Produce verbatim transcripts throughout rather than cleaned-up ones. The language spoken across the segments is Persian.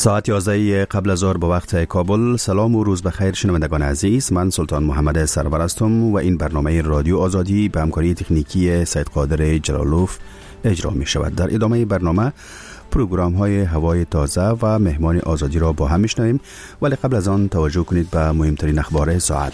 ساعت یازده قبل از ظهر به وقت کابل. سلام و روز بخیر شنوندگان عزیز، من سلطان محمد سرور هستم و این برنامه رادیو آزادی به همکاری تکنیکی سید قادر جلالوف اجرا می شود. در ادامه برنامه پروگرام های هوای تازه و مهمان آزادی را با هم میشنویم، ولی قبل از آن توجه کنید به مهمترین اخبار ساعت.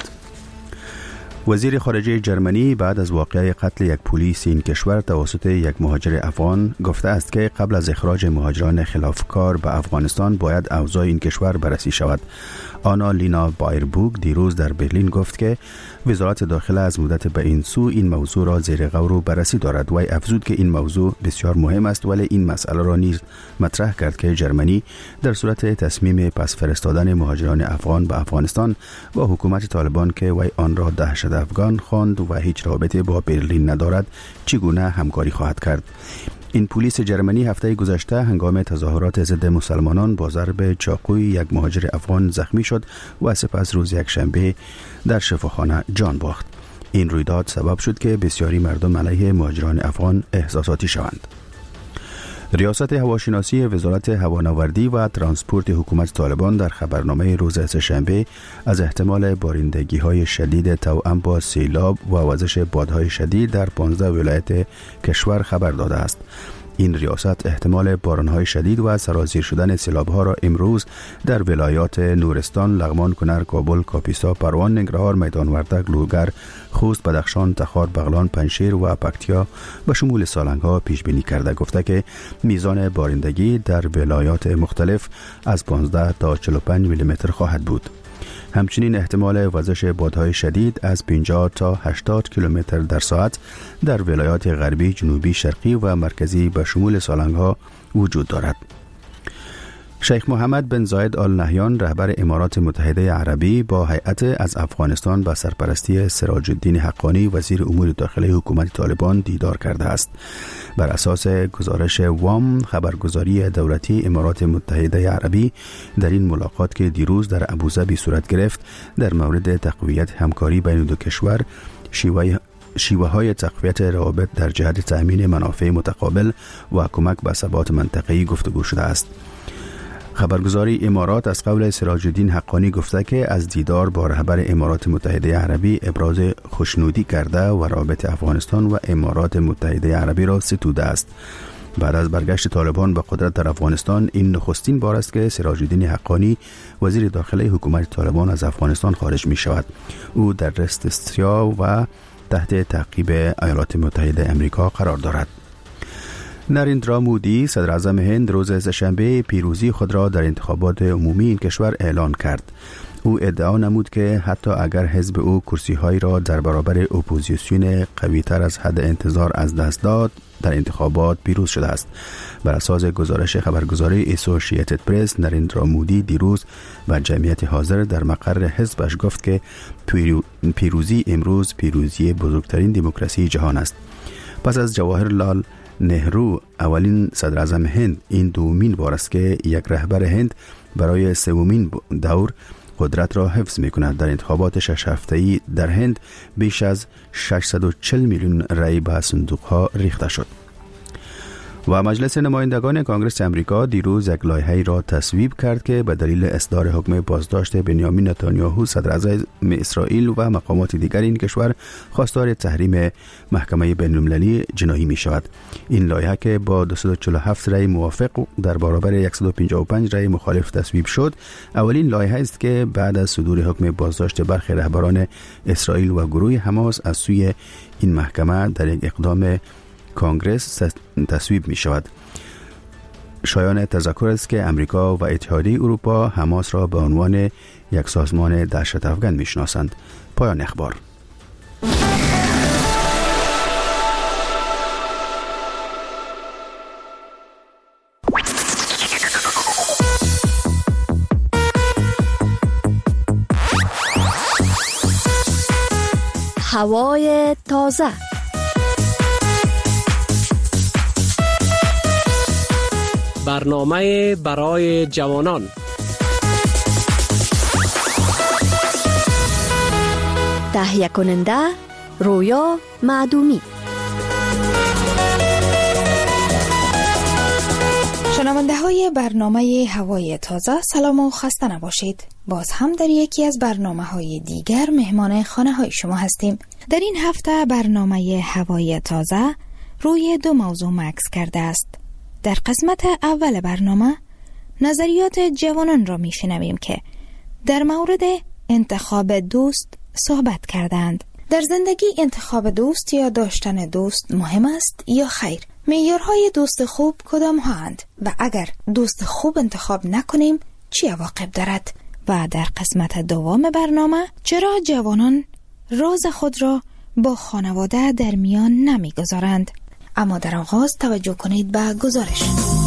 وزیر خارجه جرمنی بعد از واقعه قتل یک پلیس این کشور توسط یک مهاجر افغان گفته است که قبل از اخراج مهاجران خلافکار به افغانستان باید اوضاع این کشور بررسی شود. آنا لینا بایربوگ دیروز در برلین گفت که وزارت داخله از مدت به این سو این موضوع را زیر غور و بررسی دارد. وی افزود که این موضوع بسیار مهم است، ولی این مسئله را نیز مطرح کرد که جرمنی در صورت تصمیم پس فرستادن مهاجران افغان به افغانستان با حکومت طالبان که وی آن را دهشت افغان خواند و هیچ رابطه با برلین ندارد چگونه همکاری خواهد کرد. این پلیس جرمنی هفته گذشته هنگام تظاهرات ضد مسلمانان با ضرب چاقوی یک مهاجر افغان زخمی شد و سپس روز یک شنبه در شفاخانه جان باخت. این رویداد سبب شد که بسیاری مردم علیه مهاجران افغان احساساتی شوند. ریاست هواشناسی وزارت هوانوردی و ترانسپورت حکومت طالبان در خبرنامه روز سه‌شنبه از احتمال بارندگی‌های شدید توأم با سیلاب و وزش بادهای شدید در پانزده ولایت کشور خبر داده است. این ریاست احتمال بارانهای شدید و سرازیر شدن سیلاب‌ها را امروز در ولایات نورستان، لغمان، کنر، کابل، کاپیسا، پروان، ننگرهار، میدان وردک، لوگر، خوست، بدخشان، تخار، بغلان، پنجشیر و پکتیا به شمول سالنگ‌ها پیش بینی کرده. گفته که میزان بارندگی در ولایات مختلف از پانزده تا چهل و پنج میلی متر خواهد بود. همچنین احتمال وزش بادهای شدید از پنجاه تا هشتاد کیلومتر در ساعت در ولایات غربی، جنوبی، شرقی و مرکزی به شمول سالنگ‌ها وجود دارد. شیخ محمد بن زاید آل نهیان رهبر امارات متحده عربی با هیئت از افغانستان به سرپرستی سراج الدین حقانی وزیر امور داخلی حکومت طالبان دیدار کرده است. بر اساس گزارش وام خبرگزاری دولتی امارات متحده عربی در این ملاقات که دیروز در ابوظبی صورت گرفت در مورد تقویت همکاری بین دو کشور شیوه شیوه های تقویت روابط در جهت تأمین منافع متقابل و کمک به ثبات منطقه‌ای گفتگو شده است. خبرگزاری امارات از قول سراج الدین حقانی گفته که از دیدار با رهبر امارات متحده عربی ابراز خوشنودی کرده و رابطه افغانستان و امارات متحده عربی را ستوده است. بعد از برگشت طالبان به قدرت در افغانستان این نخستین بار است که سراج الدین حقانی وزیر داخلی حکومت طالبان از افغانستان خارج می شود. او در رستسیا و تحت تعقیب ایالات متحده آمریکا قرار دارد. نریندرا مودی صدر اعظم هند روز سه‌شنبه پیروزی خود را در انتخابات عمومی این کشور اعلان کرد. او ادعا نمود که حتی اگر حزب او کرسی‌هایی را در برابر اپوزیسیون قوی‌تر از حد انتظار از دست داد، در انتخابات پیروز شده است. بر اساس گزارش خبرگزاری اسوسییتد پرس، نریندرا مودی دیروز به جمعیت حاضر در مقر حزبش گفت که پیروزی امروز پیروزی بزرگترین دموکراسی جهان است. پس از جواهرلال نهرو اولین صدر اعظم هند، این دومین بار است که یک رهبر هند برای سومین دور قدرت را حفظ می کند. در انتخابات شش هفته‌ای در هند بیش از ششصد و چهل میلیون رای به صندوق‌ها ریخته شد. و مجلس نمایندگان کانگرس امریکا دیروز یک لایحه‌ای را تصویب کرد که به دلیل اصدار حکم بازداشت بنیامین نتانیاهو صدر اعظم اسرائیل و مقامات دیگر این کشور خواستار تحریم محکمه بین‌المللی جنایی می شود. این لایحه که با دویست و چهل و هفت رای موافق در برابر صد و پنجاه و پنج رای مخالف تصویب شد، اولین لایحه است که بعد از صدور حکم بازداشت برخی رهبران اسرائیل و گروه حماس از سوی این محکمه در یک اقدام کانگرس تصویب می شود. شایان تذکر است که امریکا و اتحادیه اروپا حماس را به عنوان یک سازمان دهشت افغان می شناسند. پایان اخبار. هوای تازه. برنامه برای جوانان. تهیه کننده رویا معدومی. شنونده های برنامه هوای تازه، سلام و خسته نباشید. باز هم در یکی از برنامه های دیگر مهمان خانه های شما هستیم. در این هفته برنامه هوای تازه روی دو موضوع مکس کرده است. در قسمت اول برنامه نظریات جوانان را می شنویم که در مورد انتخاب دوست صحبت کردند. در زندگی انتخاب دوست یا داشتن دوست مهم است یا خیر؟ معیارهای دوست خوب کدام هاند و اگر دوست خوب انتخاب نکنیم چی عواقب دارد؟ و در قسمت دوم برنامه چرا جوانان راز خود را با خانواده در میان نمیگذارند؟ اما در آغاز توجه کنید به گزارش.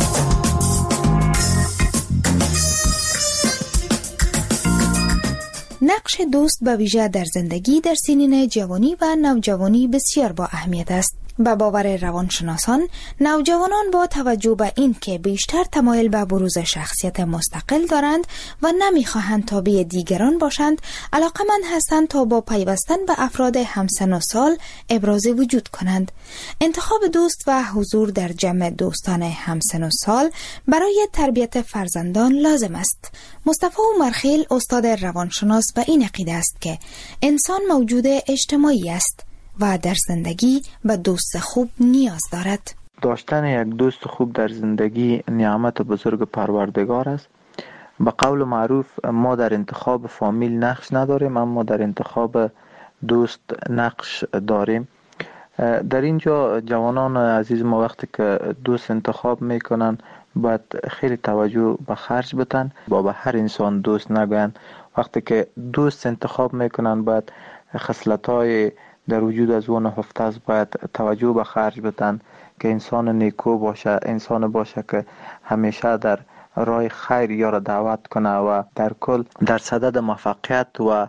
نقش دوست به ویژه در زندگی در سنین جوانی و نوجوانی بسیار با اهمیت است. به باور روانشناسان، نوجوانان با توجه به این که بیشتر تمایل به بروز شخصیت مستقل دارند و نمیخواهند تابع دیگران باشند، علاقمند هستند تا با پیوستن به افراد همسن و سال ابراز وجود کنند. انتخاب دوست و حضور در جمع دوستان همسن و سال برای تربیت فرزندان لازم است. مصطفی عمرخیل استاد روانشناس به این عقیده است که انسان موجود اجتماعی است و در زندگی به دوست خوب نیاز دارد. داشتن یک دوست خوب در زندگی نعمت بزرگ پروردگار است. به قول معروف ما در انتخاب فامیل نقش نداریم، اما در انتخاب دوست نقش داریم. در اینجا جوانان عزیز ما وقتی که دوست انتخاب میکنن باید خیلی توجه به خرج بتن، با به هر انسان دوست نگوین. وقتی که دوست انتخاب میکنن باید خصلت‌های در وجود از اون هفته است، باید توجه به خرج بدن که انسان نیکو باشه، انسان باشه که همیشه در راه خیر یارا دعوت کنه و در کل در صدد موفقیت و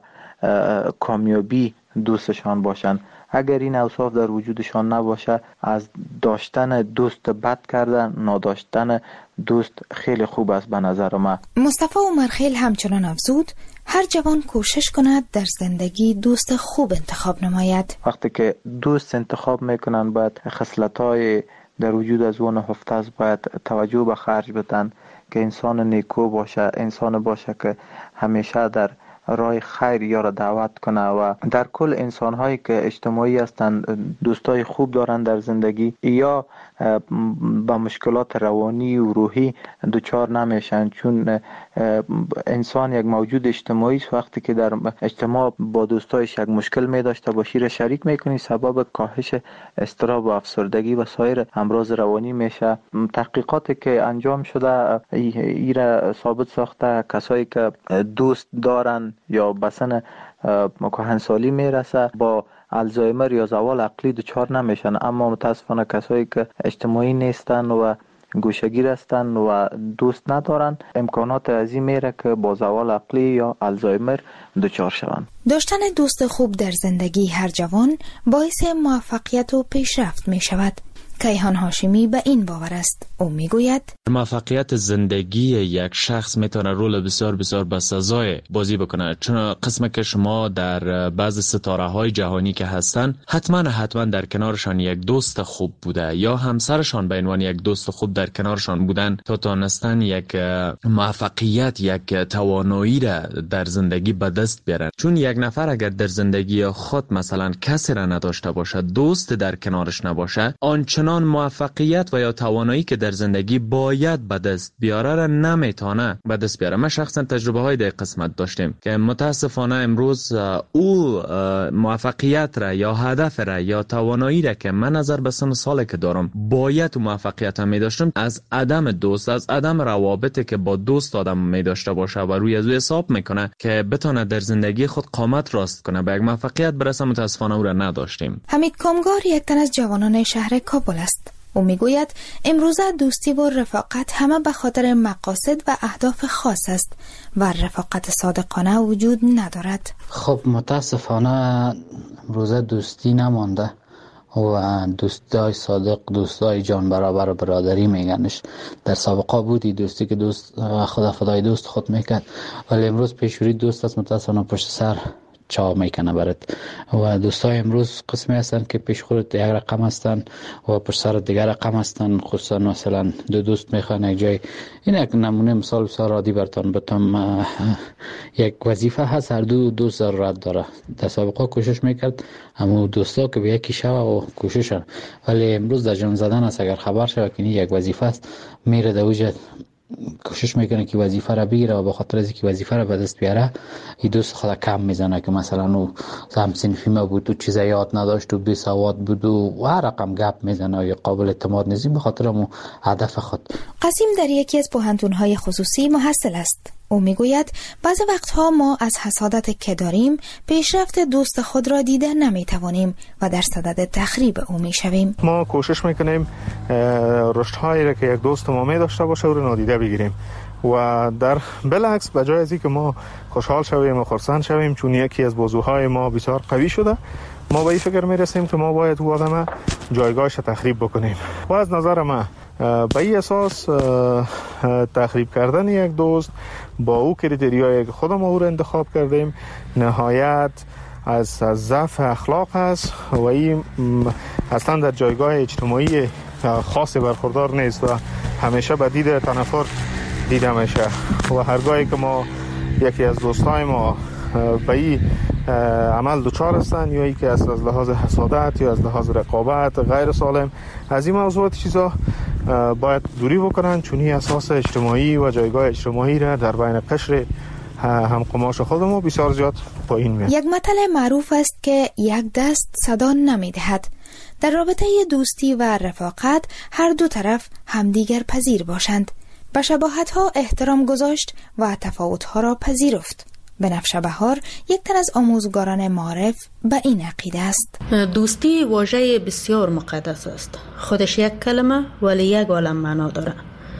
کامیابی دوستشان باشن. اگر این اوصاف در وجودشان نباشه، از داشتن دوست بد کردن نداشتن دوست خیلی خوب است به نظر من. مصطفی عمرخیل همچنان افزود هر جوان کوشش کند در زندگی دوست خوب انتخاب نماید. وقتی که دوست انتخاب میکنن باید خصلت‌های در وجود از اون هفته است، باید توجه به خرج بدن که انسان نیکو باشه، انسان باشه که همیشه در راه خیر یارا دعوت کنه و در کل انسان هایی که اجتماعی هستند، دوستای خوب دارن در زندگی یا با مشکلات روانی و روحی دچار نمیشن، چون انسان یک موجود اجتماعی است. وقتی که در اجتماع با دوستایش یک مشکل می داشته باشی را شریک میکنی، سبب کاهش اضطراب و افسردگی و سایر امراض روانی میشه. تحقیقاتی که انجام شده ایره ثابت ساخته کسایی که دوست دارن یا بسن کهنسالی میرسه با الزایمر یا زوال عقلی دچار نمیشن، اما متاسفانه کسایی که اجتماعی نیستن و گوشه‌گیر هستن و دوست ندارن امکانات عظیم میره که با زوال عقلی یا الزایمر دچار شوند. داشتن دوست خوب در زندگی هر جوان باعث موفقیت و پیشرفت می شود. کیهان هاشمی به این باور است. او میگوید موفقیت زندگی یک شخص میتونه رول بسیار بسیار بسزای بازی بکنه، چون قسمت که شما در بعض ستاره های جهانی که هستن حتما حتما در کنارشان یک دوست خوب بوده یا همسرشان به عنوان یک دوست خوب در کنارشان بودن تا تونستن یک موفقیت، یک توانایی را در زندگی به دست بیارن. چون یک نفر اگر در زندگی خود مثلا کسی را نداشته باشه، دوست در کنارش نباشه، آنچنان موفقیت و یا توانایی که در زندگی باید به دست بیاره را نمیتونه به دست بیاره. ما شخصا تجربه های در قسمت داشتیم که متاسفانه امروز او موفقیت را یا هدف را یا توانایی را که من نظر به سن سالی که دارم باید موفقیت هم می داشتم، از عدم دوست، از عدم روابطی که با دوست آدم می داشته باشه و روی از او حساب میکنه که بتونه در زندگی خود قامت راست کنه به یک موفقیت برسه، متاسفانه او را نداشتیم. حمید کامگار یک تن از جوانان شهر کابل است. او میگوید امروزه دوستی و رفاقت همه به خاطر مقاصد و اهداف خاص است و رفاقت صادقانه وجود ندارد. خب متاسفانه امروزه دوستی نمانده و دوستای صادق، دوستای جان برابر و برادری میگنش. در سابقه بودی دوستی که دوست خدا فدای دوست خود میکرد، ولی امروز پیشوری دوست است متاسفانه پشت سر چا میکنه برات. و دوستای امروز قسمی هستن که پیش خودت یک رقم هستن و پر سر دیگر رقم هستن. خصوصا مثلا دو دوست میخوان یک جای، این یک نمونه مثال بسیار عادی براتون بتم. یک وظیفه هست، هر دو دوست ضرورت داره. در سابقه کوشش میکرد اما دوستا که به یکی شو و کوششن، ولی امروز در جان زدن است. اگر خبر شود که یک وظیفه است، میره در وجه کوشش میکنه که وظیفه را بگیره و به خاطر از اینکه وظیفه را به دست بیاره این دوست خود کم میزنه که مثلا او هم صنفی ما بود و چیزا یاد نداشت و بی سواد بود و هر رقم گپ میزنه یا قابل اعتماد نیست به خاطر مو هدف خود. قاسم در یکی از پوهنتون‌های خصوصی محصل است. او میگوید بعضی وقتها ما از حسادت که داریم پیشرفت دوست خود را دیده نمیتوانیم و در صدد تخریب او میشویم. ما کوشش میکنیم رشدهایی را که یک دوست ما می داشته باشه او را نادیده بگیریم و در بالعکس به جای از اینکه ما خوشحال شویم و خرسند شویم چون یکی از بازوهای ما بسیار قوی شده، ما به این فکر میرسیم که ما باید او آدم جایگاهش تخریب بکنیم. و از نظر من به این اساس تخریب کردن یک دوست با او کریتریایی که خودم او را انتخاب کردیم نهایت از از ضعف اخلاق است و این اصلا در جایگاه اجتماعی خاصی برخوردار نیست و همیشه به دید تنفر دیده میشه. و هرگاهی که ما یکی از دوستای ما به این عمل دوچار هستن یا ای که از لحاظ حسادت یا از لحاظ رقابت غیر سالم از این موضوعات چیزا باید دوری بکنن، چون این اساس اجتماعی و جایگاه اجتماعی را در بین قشر هم قماش خودمون بسیار زیاد پایین میاد. یک مثل معروف است که یک دست صدا نمیدهد. در رابطه دوستی و رفاقت هر دو طرف همدیگر پذیر باشند، به شباهت‌ها احترام گذاشت و تفاوت‌ها را پذیرفت. بنفشه بهار یک تن از آموزگاران معارف به این عقیده است. دوستی واژه بسیار مقدس است. خودش یک کلمه ولی یک عالم معنا داره.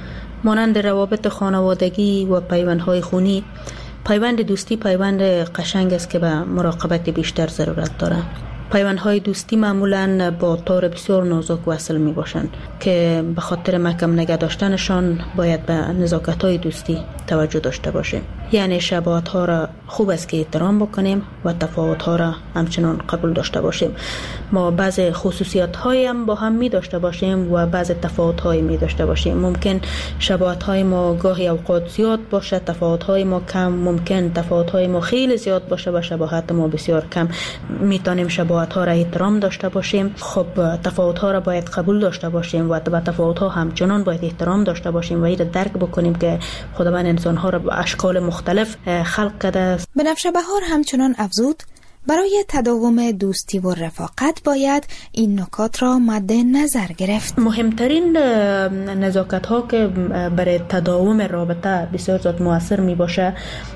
مانند روابط خانوادگی و پیوندهای خونی، پیوند دوستی پیوند قشنگ است که به مراقبت بیشتر ضرورت داره. پیوندهای دوستی معمولاً با طور بسیار نازک وصل می باشند که به خاطر محکم نگه داشتنشان باید به نزاکت‌های دوستی توجه داشته باشیم. یعنی شباهت‌ها را خوب است که احترام بکنیم و تفاوت‌ها را همچنان قبول داشته باشیم. ما بعض خصوصیات‌هایی هم با هم می داشته باشیم و بعض تفاوت‌هایی می داشته باشیم. ممکن شباهت‌های ما گاهی اوقات زیاد باشه، تفاوت‌های ما کم. ممکن تفاوت‌های ما خیلی زیاد باشه و شباهت ما بسیار کم. می‌تونیم شباهت‌ها را احترام داشته باشیم. خب تفاوت‌ها را باید قبول داشته باشیم و به تفاوت‌ها همچنان باید احترام داشته باشیم و این را درک بکنیم که خداوند انسان‌ها را به اشکال مختلف خلق کرده است. بنفشه بهار همچنان افزود برای تداوم دوستی و رفاقت باید این نکات را مد نظر گرفت. مهمترین نزاکت ها که برای تداوم رابطه بسیار زیاد مؤثر می باشه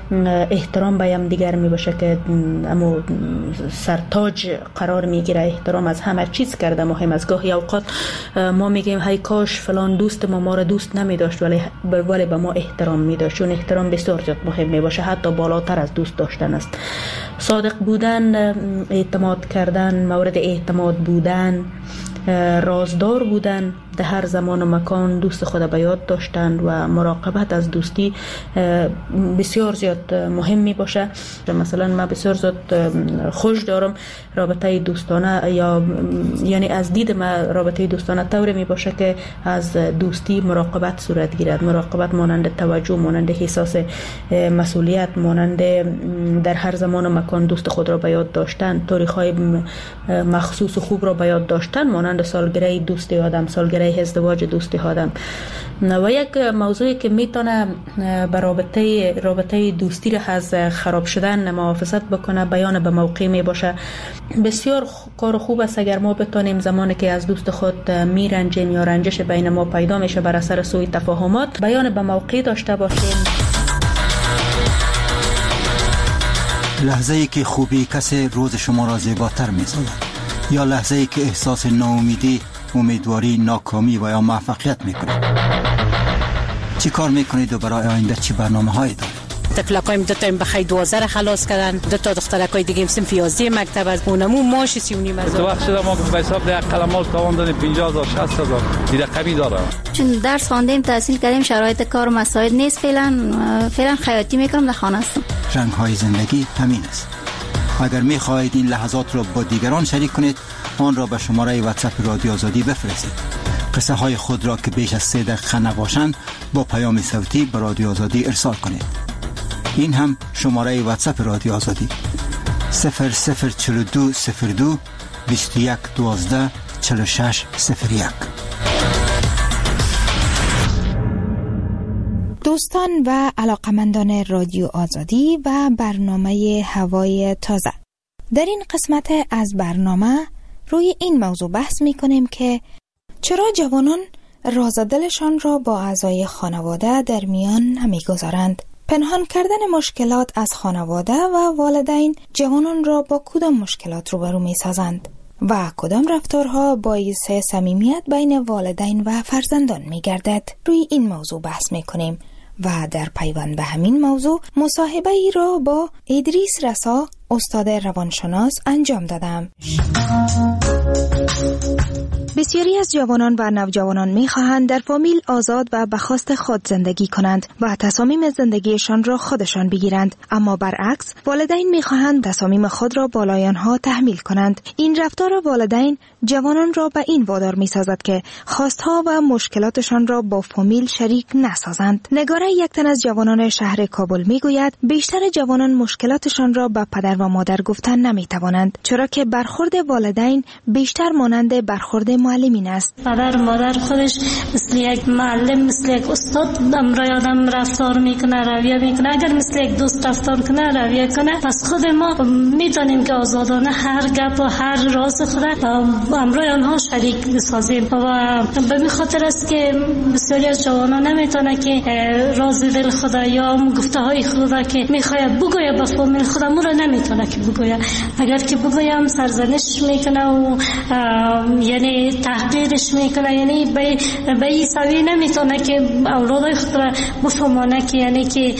احترام به هم دیگر می باشه که اما سرتاج قرار می گیره. احترام از همه چیز کرده مهم است. گاهی اوقات ما میگیم هی کاش فلان دوست ما ما را دوست نمی داشت ولی ولی به ما احترام می داشت، چون احترام بسیار زیاد مهم می باشه، حتی بالاتر از دوست داشتن است. صادق بودن، اعتماد کردن، مورد اعتماد بودن، رازدار بودن، در هر زمان و مکان دوست خود به یاد داشتن و مراقبت از دوستی بسیار زیاد مهم می باشه. مثلا من بسیار زیاد خوش دارم رابطه دوستانه، یا یعنی از دید من رابطه دوستانه طوری می باشه که از دوستی مراقبت صورت گیرد. مراقبت مانند توجه، مانند احساس مسئولیت، مانند در هر زمان و مکان دوست خود را به یاد داشتن، تاریخ‌های مخصوص و خوب را به یاد داشتن، مانند سالگره دوستی آدم، سالگره ازدواج دوستی آدم. و یک موضوعی که میتونه به رابطه رابطه دوستی را از خراب شدن محافظت بکنه بیان به موقع می باشه. بسیار کار خوب است اگر ما بتونیم زمانی که از دوست خود میرنجیم یا رنجش بین ما پیدا میشه بر اثر سوء تفاهمات بیان به موقع داشته باشیم. لحظه ای که خوبی کسی روز شما را زیباتر می‌سازد یا لحظه ای که احساس ناامیدی، امیدواری، ناکامی و یا موفقیت میکنید. چی کار میکنید و برای آینده چی برنامه‌هایی دارید؟ تفلقایم دو تا این بخی دوازده خلاص کردن، دو تا دخترکای دیگه صنف یازده مکتب از اونمو ماش سی و نیم هزار. تو وقت شده ما به حساب ده قلمال تاوان دادیم پنجاه هزار شصت هزار دیگه قوی داره. چون درس خواندیم تحصیل کردیم شرایط کار و مساعد نیست، فعلا فعلا خیاطی میکنم در خانه هستم. رنگ های زندگی همین است. اگر می خواهید این لحظات را با دیگران شریک کنید، آن را به شماره واتساپ رادیو آزادی بفرستید. قصه های خود را که بیش از سه دقیقه نباشند با پیام صوتی به رادیو آزادی ارسال کنید. این هم شماره واتساپ رادیو آزادی صفر صفر چهل و دو صفر دو بیست و یک دوازده چهل و شش صفر یک. دوستان و علاقمندان رادیو آزادی و برنامه هوای تازه، در این قسمت از برنامه روی این موضوع بحث می کنیم که چرا جوانان راز دلشان را با اعضای خانواده در میان نمی گذارند. پنهان کردن مشکلات از خانواده و والدین جوانان را با کدام مشکلات روبرو می سازند و کدام رفتارها باعث صمیمیت بین والدین و فرزندان می گردد. روی این موضوع بحث می کنیم و در پیوند به همین موضوع مصاحبه ای را با ادریس رسا، استاد روانشناس انجام دادم. بسیاری از جوانان و نوجوانان می‌خواهند در فامیل آزاد و به خواست خود زندگی کنند و تصامیم زندگیشان را خودشان بگیرند، اما برعکس والدین می‌خواهند تصامیم خود را بالای آنها تحمیل کنند. این رفتار والدین جوانان را به این وادار می‌سازد که خواستها و مشکلاتشان را با فامیل شریک نسازند. نگاره یک تن از جوانان شهر کابل می‌گوید بیشتر جوانان مشکلاتشان را به پدر و مادر گفتن نمی‌توانند، چرا که برخورد والدین بیشتر مانند برخورد معلمین است. پدر مادر خودش مثل یک معلم، مثل یک استاد امرای آدم رفتار میکنه، رویه میکنه. اگر مثل یک دوست رفتار کنه، رویه کنه، پس خود ما میتونیم که آزادانه هر گپ و هر راز خود امرای آنها شریک بسازیم و به این خاطر است که بسیاری از جوانان نمیتونه که راز دل خود یا گفته های خود که میخواد بگوید به فامیل خود مو را نمیتونه که بگوید. اگر که بگویم سرزنش میکنه و یعنی تحقیرش میکنه، یعنی به به این سوی نمیتونه که اولادای خود را بفهمانه که یعنی که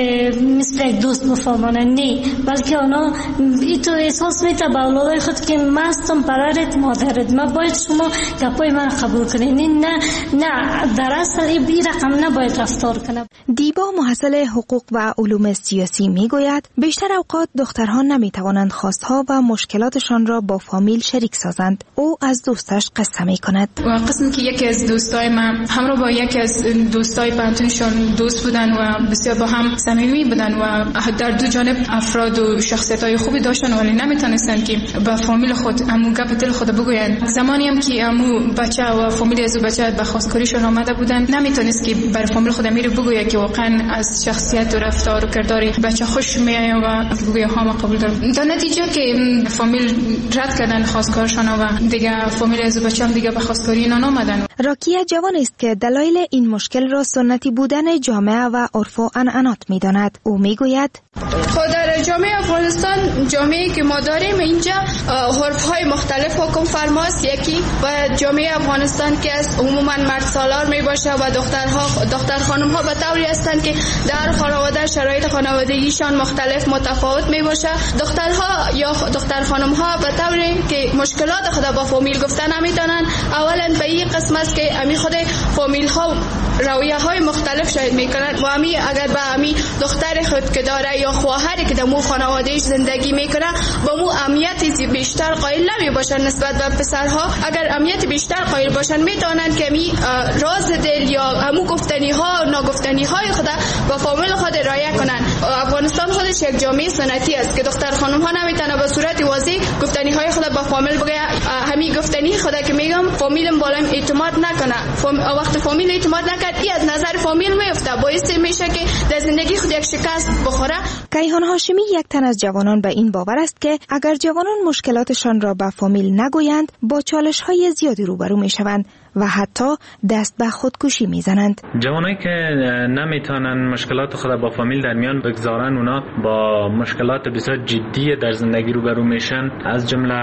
مثل یک دوست بفهمانه، نه، بلکه اونا ای تو احساس میته به اولادای خود که من هستم پدرت مادرت، من باید شما گپای من قبول کنید. نه نه در اصل این رقم نباید رفتار کنه. دیبا محصل حقوق و علوم سیاسی میگوید بیشتر اوقات دخترها نمیتوانند خواستها و مشکلاتشان را با فامیل شریک سازند. او از دوستش قصه می کند. و قسم که یکی از دوستای من همراه با یکی از دوستای پنتونشون دوست بودن و بسیار با هم صمیمی بودن و در دو جانب افراد و شخصیت‌های خوبی داشتن، ولی نمیتونستن که با فامیل خود امو گپ دل خود بگوین. زمانی هم که امو بچه و فامیل از بچه به خواستگاریشون آمده بودن، نمیتونست که بر فامیل خود میره بگوید که واقعا از شخصیت و رفتار و کردار بچه خوش میاد و بگوید ها ما قبول دارم. در نتیجه که فامیل رد کردن خواستگارشون و دیگه فامیل از بچه هم دیگه به خواستگاری اینا نامدن. راکیه جوان است که دلایل این مشکل را سنتی بودن جامعه و عرف و عنعنات می‌داند. او میگوید خود در جامعه افغانستان، جامعه‌ای که ما داریم اینجا عرف‌های مختلف حکم فرماست. یکی و جامعه افغانستان که از عموما مرد سالار میباشه و دخترها دختر خانم‌ها به طوری هستند که در خانواده شرایط خانوادگیشان مختلف متفاوت میباشه. دخترها یا دختر خانم‌ها به طوری که مشکلات خود با فامیل گفتن نمیتونن. اولا به این قسم است که امی خود فامیل ها رویه های مختلف شاید میکنن و امی اگر به امی دختر خود که داره یا خواهری که در مو خانوادهش زندگی میکنه با مو اهمیت بیشتر قائل نمی باشن نسبت به پسرها. اگر اهمیت بیشتر قائل باشن میتونن که امی راز دل یا همو گفتنی ها ناگفتنی های خود با فامیل خود رعایت کنن. افغانستان خودش یک جامعه سنتی است که دختر خانم ها نمیتونه به صورت واضح گفتنی های خود با فامیل بگه. همین گفتنی خود که میگم فامیلم بالایم اعتماد نکنه. فام... وقت فامیل اعتماد نکرد ای از نظر فامیل میفته، باعث میشه که در زندگی خود یک شکست بخوره. کیهان هاشمی یک تن از جوانان به این باور است که اگر جوانان مشکلاتشان را به فامیل نگویند با چالش های زیادی روبرو میشوند و حتی دست به خودکشی میزنند. جوانایی که نمیتونن مشکلات خود با فامیل در میان بگذارن، اونا با مشکلات بسیار جدی در زندگی روبرو میشن، از جمله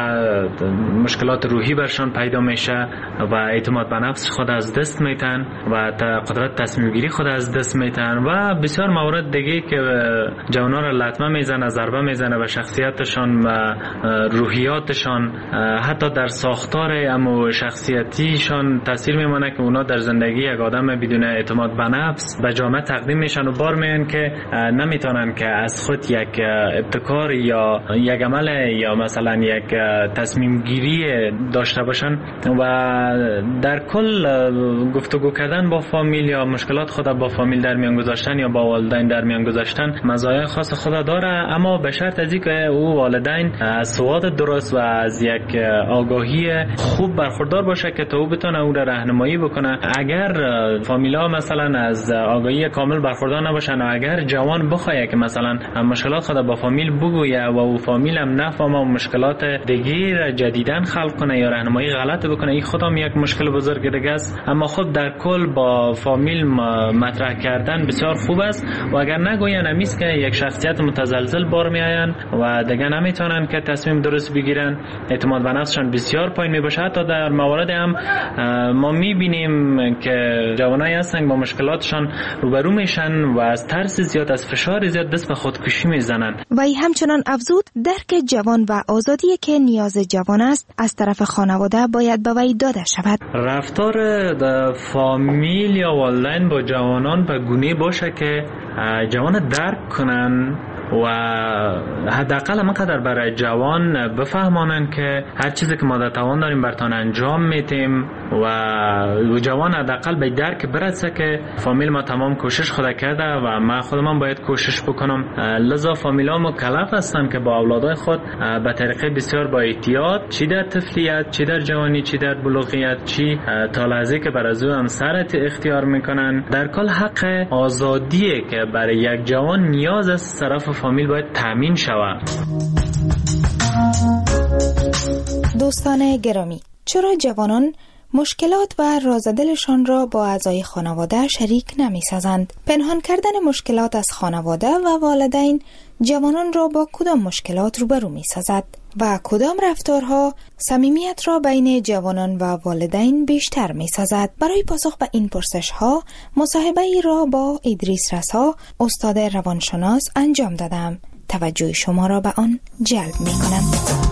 مشکلات روحی برشان پیدا میشه و اعتماد به نفس خود از دست میتن و قدرت تصمیم گیری خود از دست میتن و بسیار موارد دیگه که جوانا را لطمه میزنه، ضربه میزنه به شخصیتشان و روحیاتشان، حتی در ساختار امو شخصیتیشان روشان تاثیر میمونه که اونا در زندگی یک آدم بدون اعتماد به نفس به جامعه تقدیم میشن و بار میان که نمیتونن که از خود یک ابتکار یا یک عمل یا مثلا یک تصمیم گیری داشته باشن و در کل گفتگو کردن با فامیل یا مشکلات خود با فامیل در میان گذاشتن یا با والدین در میان گذاشتن مزایای خاص خود داره، اما به شرط از اینکه او والدین از سواد درست و از یک آگاهی خوب برخوردار باشه که تا او بتونه او را راهنمایی بکنه. اگر فامیلا مثلا از آگاهی کامل برخوردار نباشن و اگر جوان بخواد که مثلا مشکلات خود با فامیل بگویه و او فامیل هم نفهمه و مشکلات دیگه جدیدن خلق کنه یا راهنمایی غلط بکنه، این خودم یک مشکل بزرگ دیگه است. اما خب در کل با فامیل مطرح کردن بسیار خوب است و اگر نگوین همیست که یک شخصیت متزلزل بار میآین و دیگه نمیتونن که تصمیم درست بگیرن، اعتماد به نفسشان بسیار پایین میباشه. حتی در موارد هم ما میبینیم که جوانایی هستن با مشکلاتشان روبرو میشن و از ترس زیاد، از فشار زیاد دست به خودکشی میزنن. وی همچنان افزود درک جوان و آزادی که نیاز جوان است از طرف خانواده باید به وی داده شود. رفتار فامیل یا والدین با جوانان به گونه باشه که جوان درک کنن و حداقل همانقدر برای جوان بفهمانن که هر چیزی که ما در توان داریم برتان انجام میتیم و جوان حداقل به درک برسه که فامیل ما تمام کوشش خود کرده و من خودم باید کوشش بکنم. لذا فامیلا مکلف هستن که با اولادای خود به طریقه بسیار با احتیاط، چی در طفلیت، چی در جوانی، چی در بلوغیت، چی تا لحظه که بر از او همسرت اختیار میکنن، در کل حق آزادیه که برای یک جوان نیاز از طرف فامیل باید تامین شود. دوستان گرامی، چرا جوانان مشکلات و رازدلشان را با اعضای خانواده شریک نمی سازند؟ پنهان کردن مشکلات از خانواده و والدین جوانان را با کدام مشکلات روبرو می سازد و کدام رفتارها صمیمیت را بین جوانان و والدین بیشتر می سازد؟ برای پاسخ به این پرسش ها مصاحبه ای را با ادریس رسا، استاد روانشناس انجام دادم. توجه شما را به آن جلب می کنم.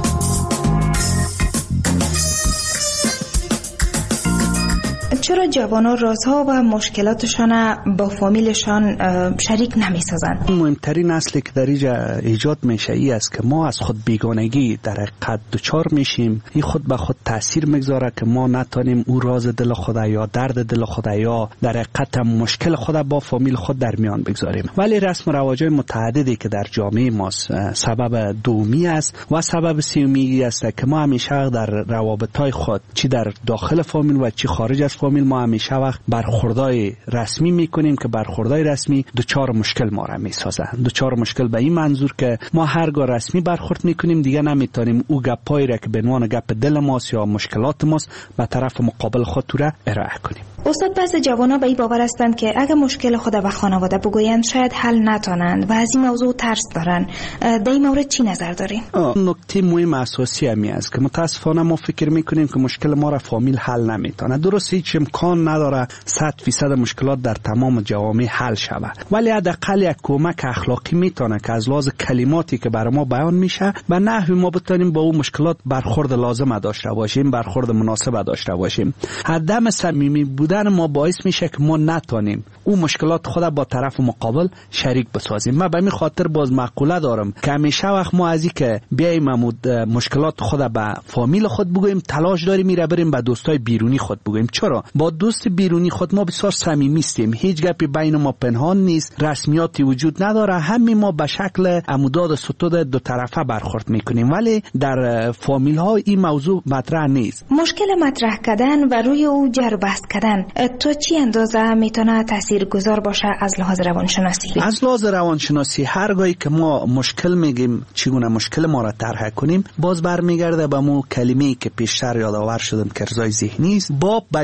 چرا جوانان رازها و مشکلاتشان با فامیلشان شریک نمی سازند؟ مهمترین اصلی که در اینجا ایجاد میشه ای است که ما از خود بیگانگی در حقیقت دچار میشیم. این خود به خود تاثیر میگذاره که ما نتونیم او راز دل خود یا درد دل خود یا در حقیقت مشکل خود با فامیل خود در میان بگذاریم. ولی رسم و رواج‌های متعددی که در جامعه ما سبب دومی است و سبب سومی است که ما همیشه در روابط‌های خود چی در داخل فامیل و چی خارج از فامیل ما همیشه وقت برخوردای رسمی میکنیم که برخوردای رسمی دوچار مشکل ما را میسازه. دوچار مشکل به این منظور که ما هرگاه رسمی برخورد میکنیم دیگه نمیتونیم او گپایی را که به عنوان گپ دل ماست یا مشکلات ماست به طرف مقابل خود را ارائه کنیم. استاد، بعضی جوانا به این باور هستند که اگه مشکل خود به خانواده بگویند شاید حل نتونند و از این موضوع ترس دارن. در این مورد چی نظر دارین؟ نکته مهم اساسی همی است که متاسفانه ما فکر میکنیم که مشکل ما را فامیل حل نمیتونه. درست هیچ امکان نداره صد فیصد مشکلات در تمام جوامع حل شود، ولی حداقل یک کمک اخلاقی میتونه که از لحاظ کلماتی که برای ما بیان میشه به نحوی ما بتونیم با اون مشکلات برخورد لازم داشته باشیم، برخورد مناسب داشته باشیم. عدم صمیمی بودن ما باعث میشه که ما نتونیم اون مشکلات خود با طرف مقابل شریک بسازیم. من به این خاطر باز مقوله دارم که همیشه وقت ما از این که بیایم مشکلات خود به فامیل خود بگوییم تلاش داریم میره بریم به دوستای بیرونی خود بگوییم. چرا؟ با دوست بیرونی خود ما بسیار صمیمی هستیم، هیچ گپی بین ما پنهان نیست، رسمیاتی وجود نداره، همین ما به شکل عموداد ستود دو طرفه برخورد میکنیم، ولی در فامیل ها این موضوع مطرح نیست. مشکل مطرح کردن و روی او جر بحث کردن تو چی اندازه میتونه تاثیرگذار باشه از لحاظ روانشناسی؟ از لحاظ روانشناسی هرگاهی که ما مشکل میگیم چگونه مشکل ما را طرح کنیم، باز برمیگرده به مو کلمه‌ای که پیشتر یادآور شدم که ارضای ذهنی است. با بیان کردن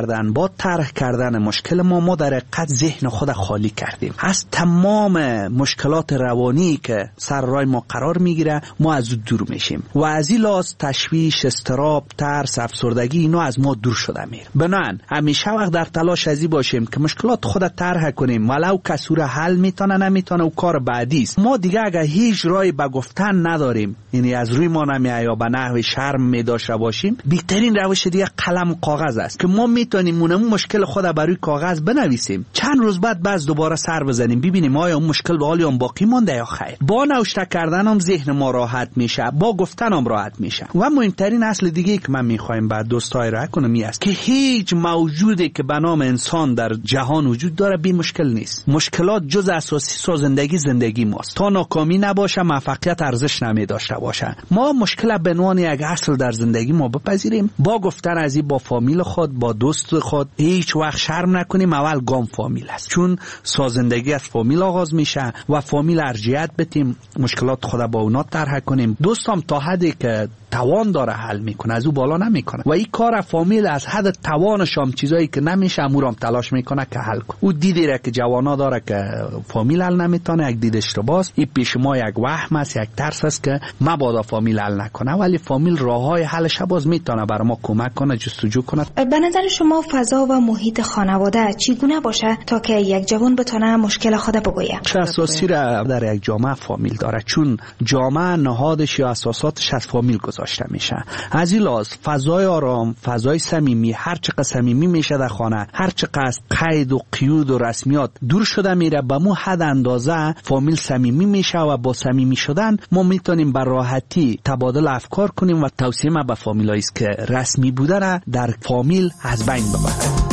کردن، با طرح کردن مشکل ما ما در حقیقت ذهن خود خالی کردیم از تمام مشکلات روانی که سر راه ما قرار میگیره. ما از او دور میشیم و از این لحاظ تشویش، اضطراب، ترس، افسردگی اینا از ما دور شده میره. بنابراین همیشه وقت در تلاش ازی باشیم که مشکلات خود طرح کنیم، ولو کسور حل میتونه نمیتونه و کار بعدی است. ما دیگه اگه هیچ راهی به گفتن نداریم، یعنی از روی ما نمیاد یا به نحو شرم میداشته باشیم، بهترین روش دیگه قلم و کاغذ است که ما میتونیم اون مشکل خود بر روی کاغذ بنویسیم، چند روز بعد باز دوباره سر بزنیم ببینیم آیا اون مشکل به حال اون باقی مونده یا خیر. با نوشته کردن هم ذهن ما راحت میشه، با گفتن هم راحت میشه. و مهمترین اصل دیگه که من میخوایم بعد دوستای را کنم است که هیچ موجودی که به نام انسان در جهان وجود داره بی مشکل نیست. مشکلات جز اساسی سازندگی زندگی ماست. تا ناکامی نباشه موفقیت ارزش نمی داشته باشه. ما مشکل به عنوان یک اصل در زندگی ما بپذیریم، با گفتن از این با فامیل خود، با دوست خود هیچ وقت شرم نکنیم. اول گام فامیل است، چون سازندگی از فامیل آغاز میشه و فامیل ارجحیت بدیم، مشکلات خود با اونا طرح کنیم. دوستم تا حدی که توان داره حل میکنه، از او بالا نمیکنه و این کار فامیل از حد توانش هم چیزایی که نمیشه امورم تلاش میکنه که حل کنه. او دیدی را که جوانا داره که فامیل حل نمیتونه، یک دید اشتباهه. این پیش ما یک وهم است، یک ترس است که مبادا فامیل حل نکنه، ولی فامیل راههای حلش باز میتونه برای ما کمک کنه، جستجو کنه. به نظر شما فضا و محیط خانواده چگونه باشه تا که یک جوان بتونه مشکل خود بگویه؟ چه اساسی را در یک جامعه فامیل داره، چون جامعه نهادش یا اساساتش از فامیل گذاشته میشه. از این لحاظ فضای آرام، فضای صمیمی، هر چقدر صمیمی میشه در خانه، هر چقدر از قید و قیود و رسمیات دور شده میره، به مو حد اندازه فامیل صمیمی میشه و با صمیمی شدن ما میتونیم بر راحتی تبادل افکار کنیم و توصیه ما به فامیلایی است که رسمی بودن در فامیل از بین ببره.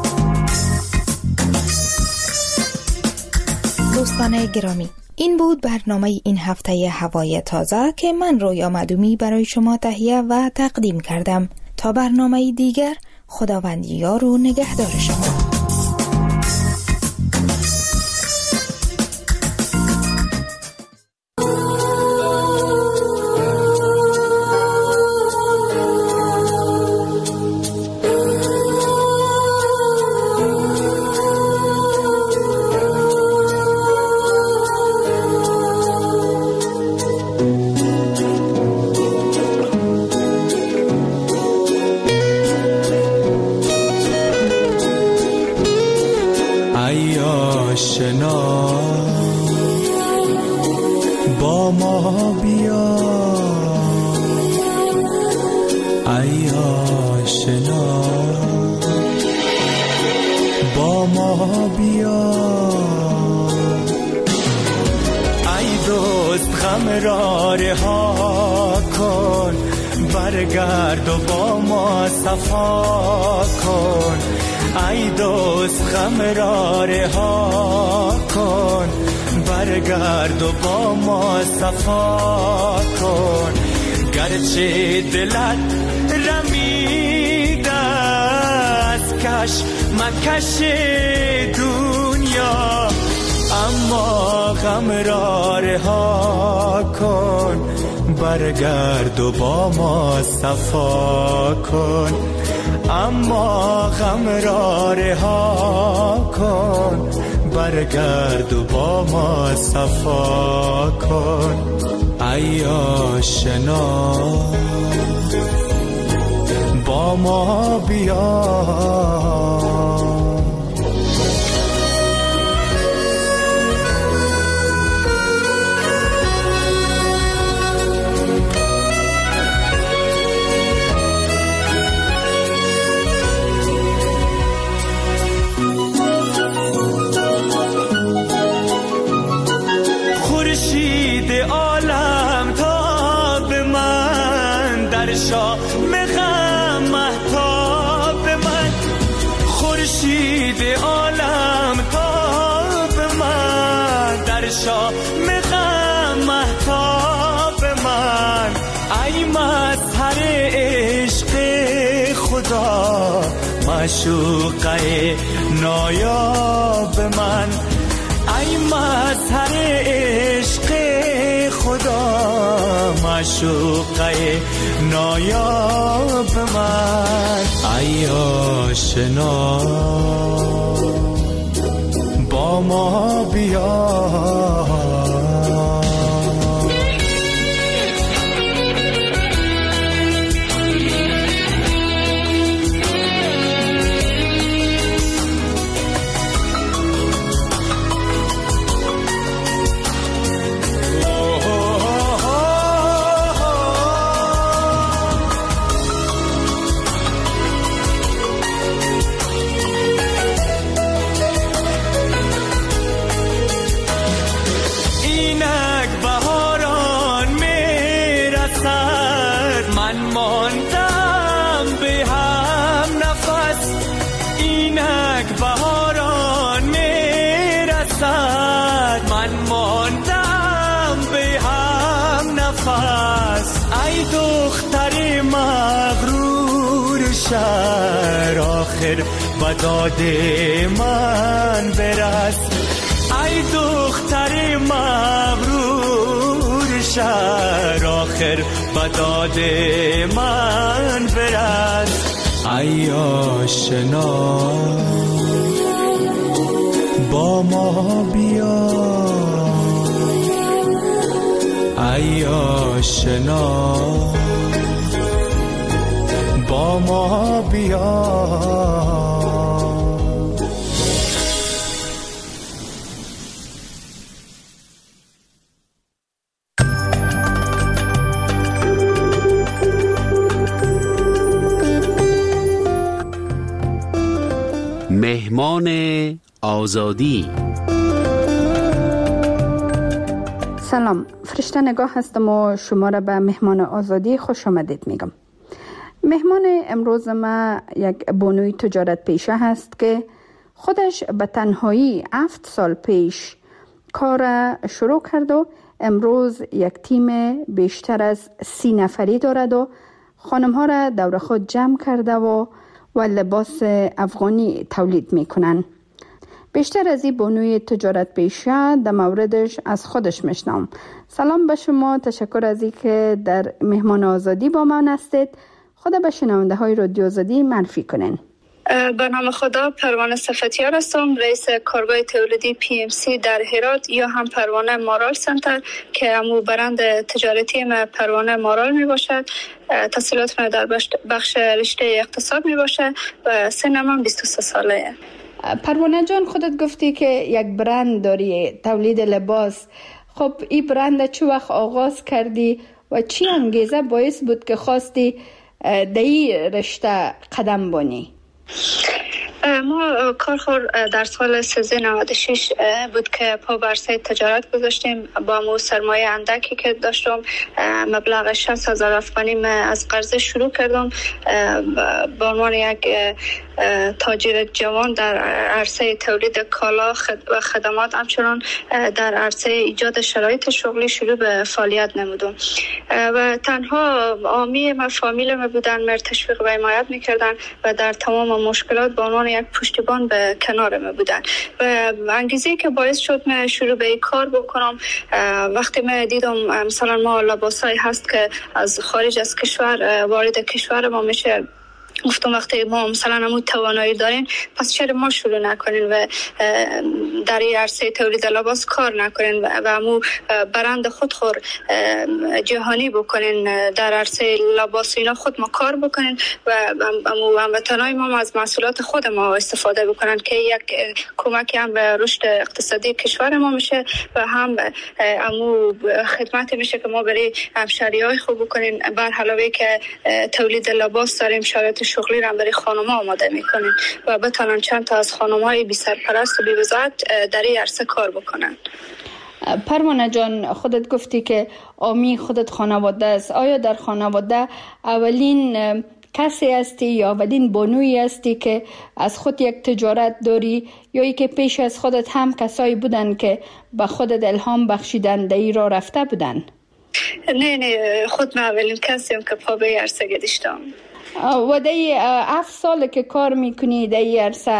دوستان گرامی، این بود برنامه این هفته هوای تازه که من رویا مدومی برای شما تهیه و تقدیم کردم. تا برنامه دیگر، خداوند یار و نگهدار شما. با ما بیا ای آشنا، با ما بیا ای دوست، غم را رها کن، برگرد و با ما صفا کن. ای دوست، غم را رها کن، برگرد و با ما صفا کن. گرچه دلت رمیده از کش مکش دنیا، اما غم را رها کن، برگرد و با ما صفا کن. اما غم را رها کن، برگرد و با ما صفا کن. ای آشنا، با ما بیا. معشوقه نایاب من، ای مظهر عشق خدا، معشوقه نایاب من ای آشنا با ما بیا شهر آخر به داد من برس ای دختر مغرور شهر آخر به داد من برس ای آشنا با ما بیا ای آشنا با ما بیا مهمان آزادی. سلام، فرشته نگاه هستم و شما را به مهمان آزادی خوش آمدید میگم. مهمان امروز ما یک بانوی تجارت پیشه هست که خودش به تنهایی هفت سال پیش کار شروع کرد و امروز یک تیم بیشتر از سی نفری دارد و خانم ها را دور خود جمع کرده و و لباس افغانی تولید میکنن. بیشتر از این بانوی تجارت پیشه در موردش از خودش میشنم. سلام به شما، تشکر از این که در مهمان آزادی با من هستید. خدا به شنونده های رادیو آزادی معرفی کنین. به نام خدا، پروانه صفتیار هستم، رئیس کارگاه تولیدی پی ام سی در هرات یا هم پروانه مارال سنتر که همو برند تجارتی ما پروانه مارال می باشد. تحصیلات من در بخش رشته اقتصاد می باشه و سنم هم بیست و سه ساله. پروانه جان، خودت گفتی که یک برند داری، تولید لباس. خب این برند چه وقت آغاز کردی و چی انگیزه باعث بود که خواستی در این رشته قدم بانی؟ ما کارخور در سال سیزده نود و شش بود که پا بر عرصه تجارت گذاشتیم. با مو سرمایه اندکی که داشتم، مبلغ شصت هزار افغانی از قرضه شروع کردم. به عنوان یک تاجر جوان در عرصه تولید کالا و خدمات، همچنان در عرصه ایجاد شرایط شغلی شروع به فعالیت نمودم و تنها عامی ما فامیل ما بودن، مرا تشویق و حمایت میکردن و در تمام مشکلات به عنوان یک پشتیبان به کنار ما بودن. و انگیزه که باعث شد من شروع به این کار بکنم، وقتی من دیدم مثلا ما لباسایی هست که از خارج از کشور وارد کشور ما میشه، گفتم وقتی ما مثلا همون توانایی دارین، پس چرا ما شروع نکنین و در این عرصه تولید لباس کار نکنین و همون برند خود خور جهانی بکنین، در عرصه لباس اینا خود ما کار بکنین و همون هموطنای ما از محصولات خود ما استفاده بکنن که یک کمکی هم به رشد اقتصادی کشور ما میشه و هم همون خدمتی میشه که ما برای همشهریای خوب بکنین. بر علاوه که تولید لباس داریم، شرایط شغلی را برای خانم‌ها آماده می‌کنیم و بتونن چند تا از خانم‌های بی سرپرست و بی وزارت در این عرصه کار بکنن. پروانه جان، خودت گفتی که آمی خودت خانواده است. آیا در خانواده اولین کسی هستی یا اولین بانویی هستی که از خود یک تجارت داری، یا ای که پیش از خودت هم کسایی بودن که به خودت الهام بخشیدن در این راه رفته بودن؟ نه نه، خود من اولین کسیم که پا به عرصه گذاشتم. و در هفت سال که کار میکنی در این عرصه،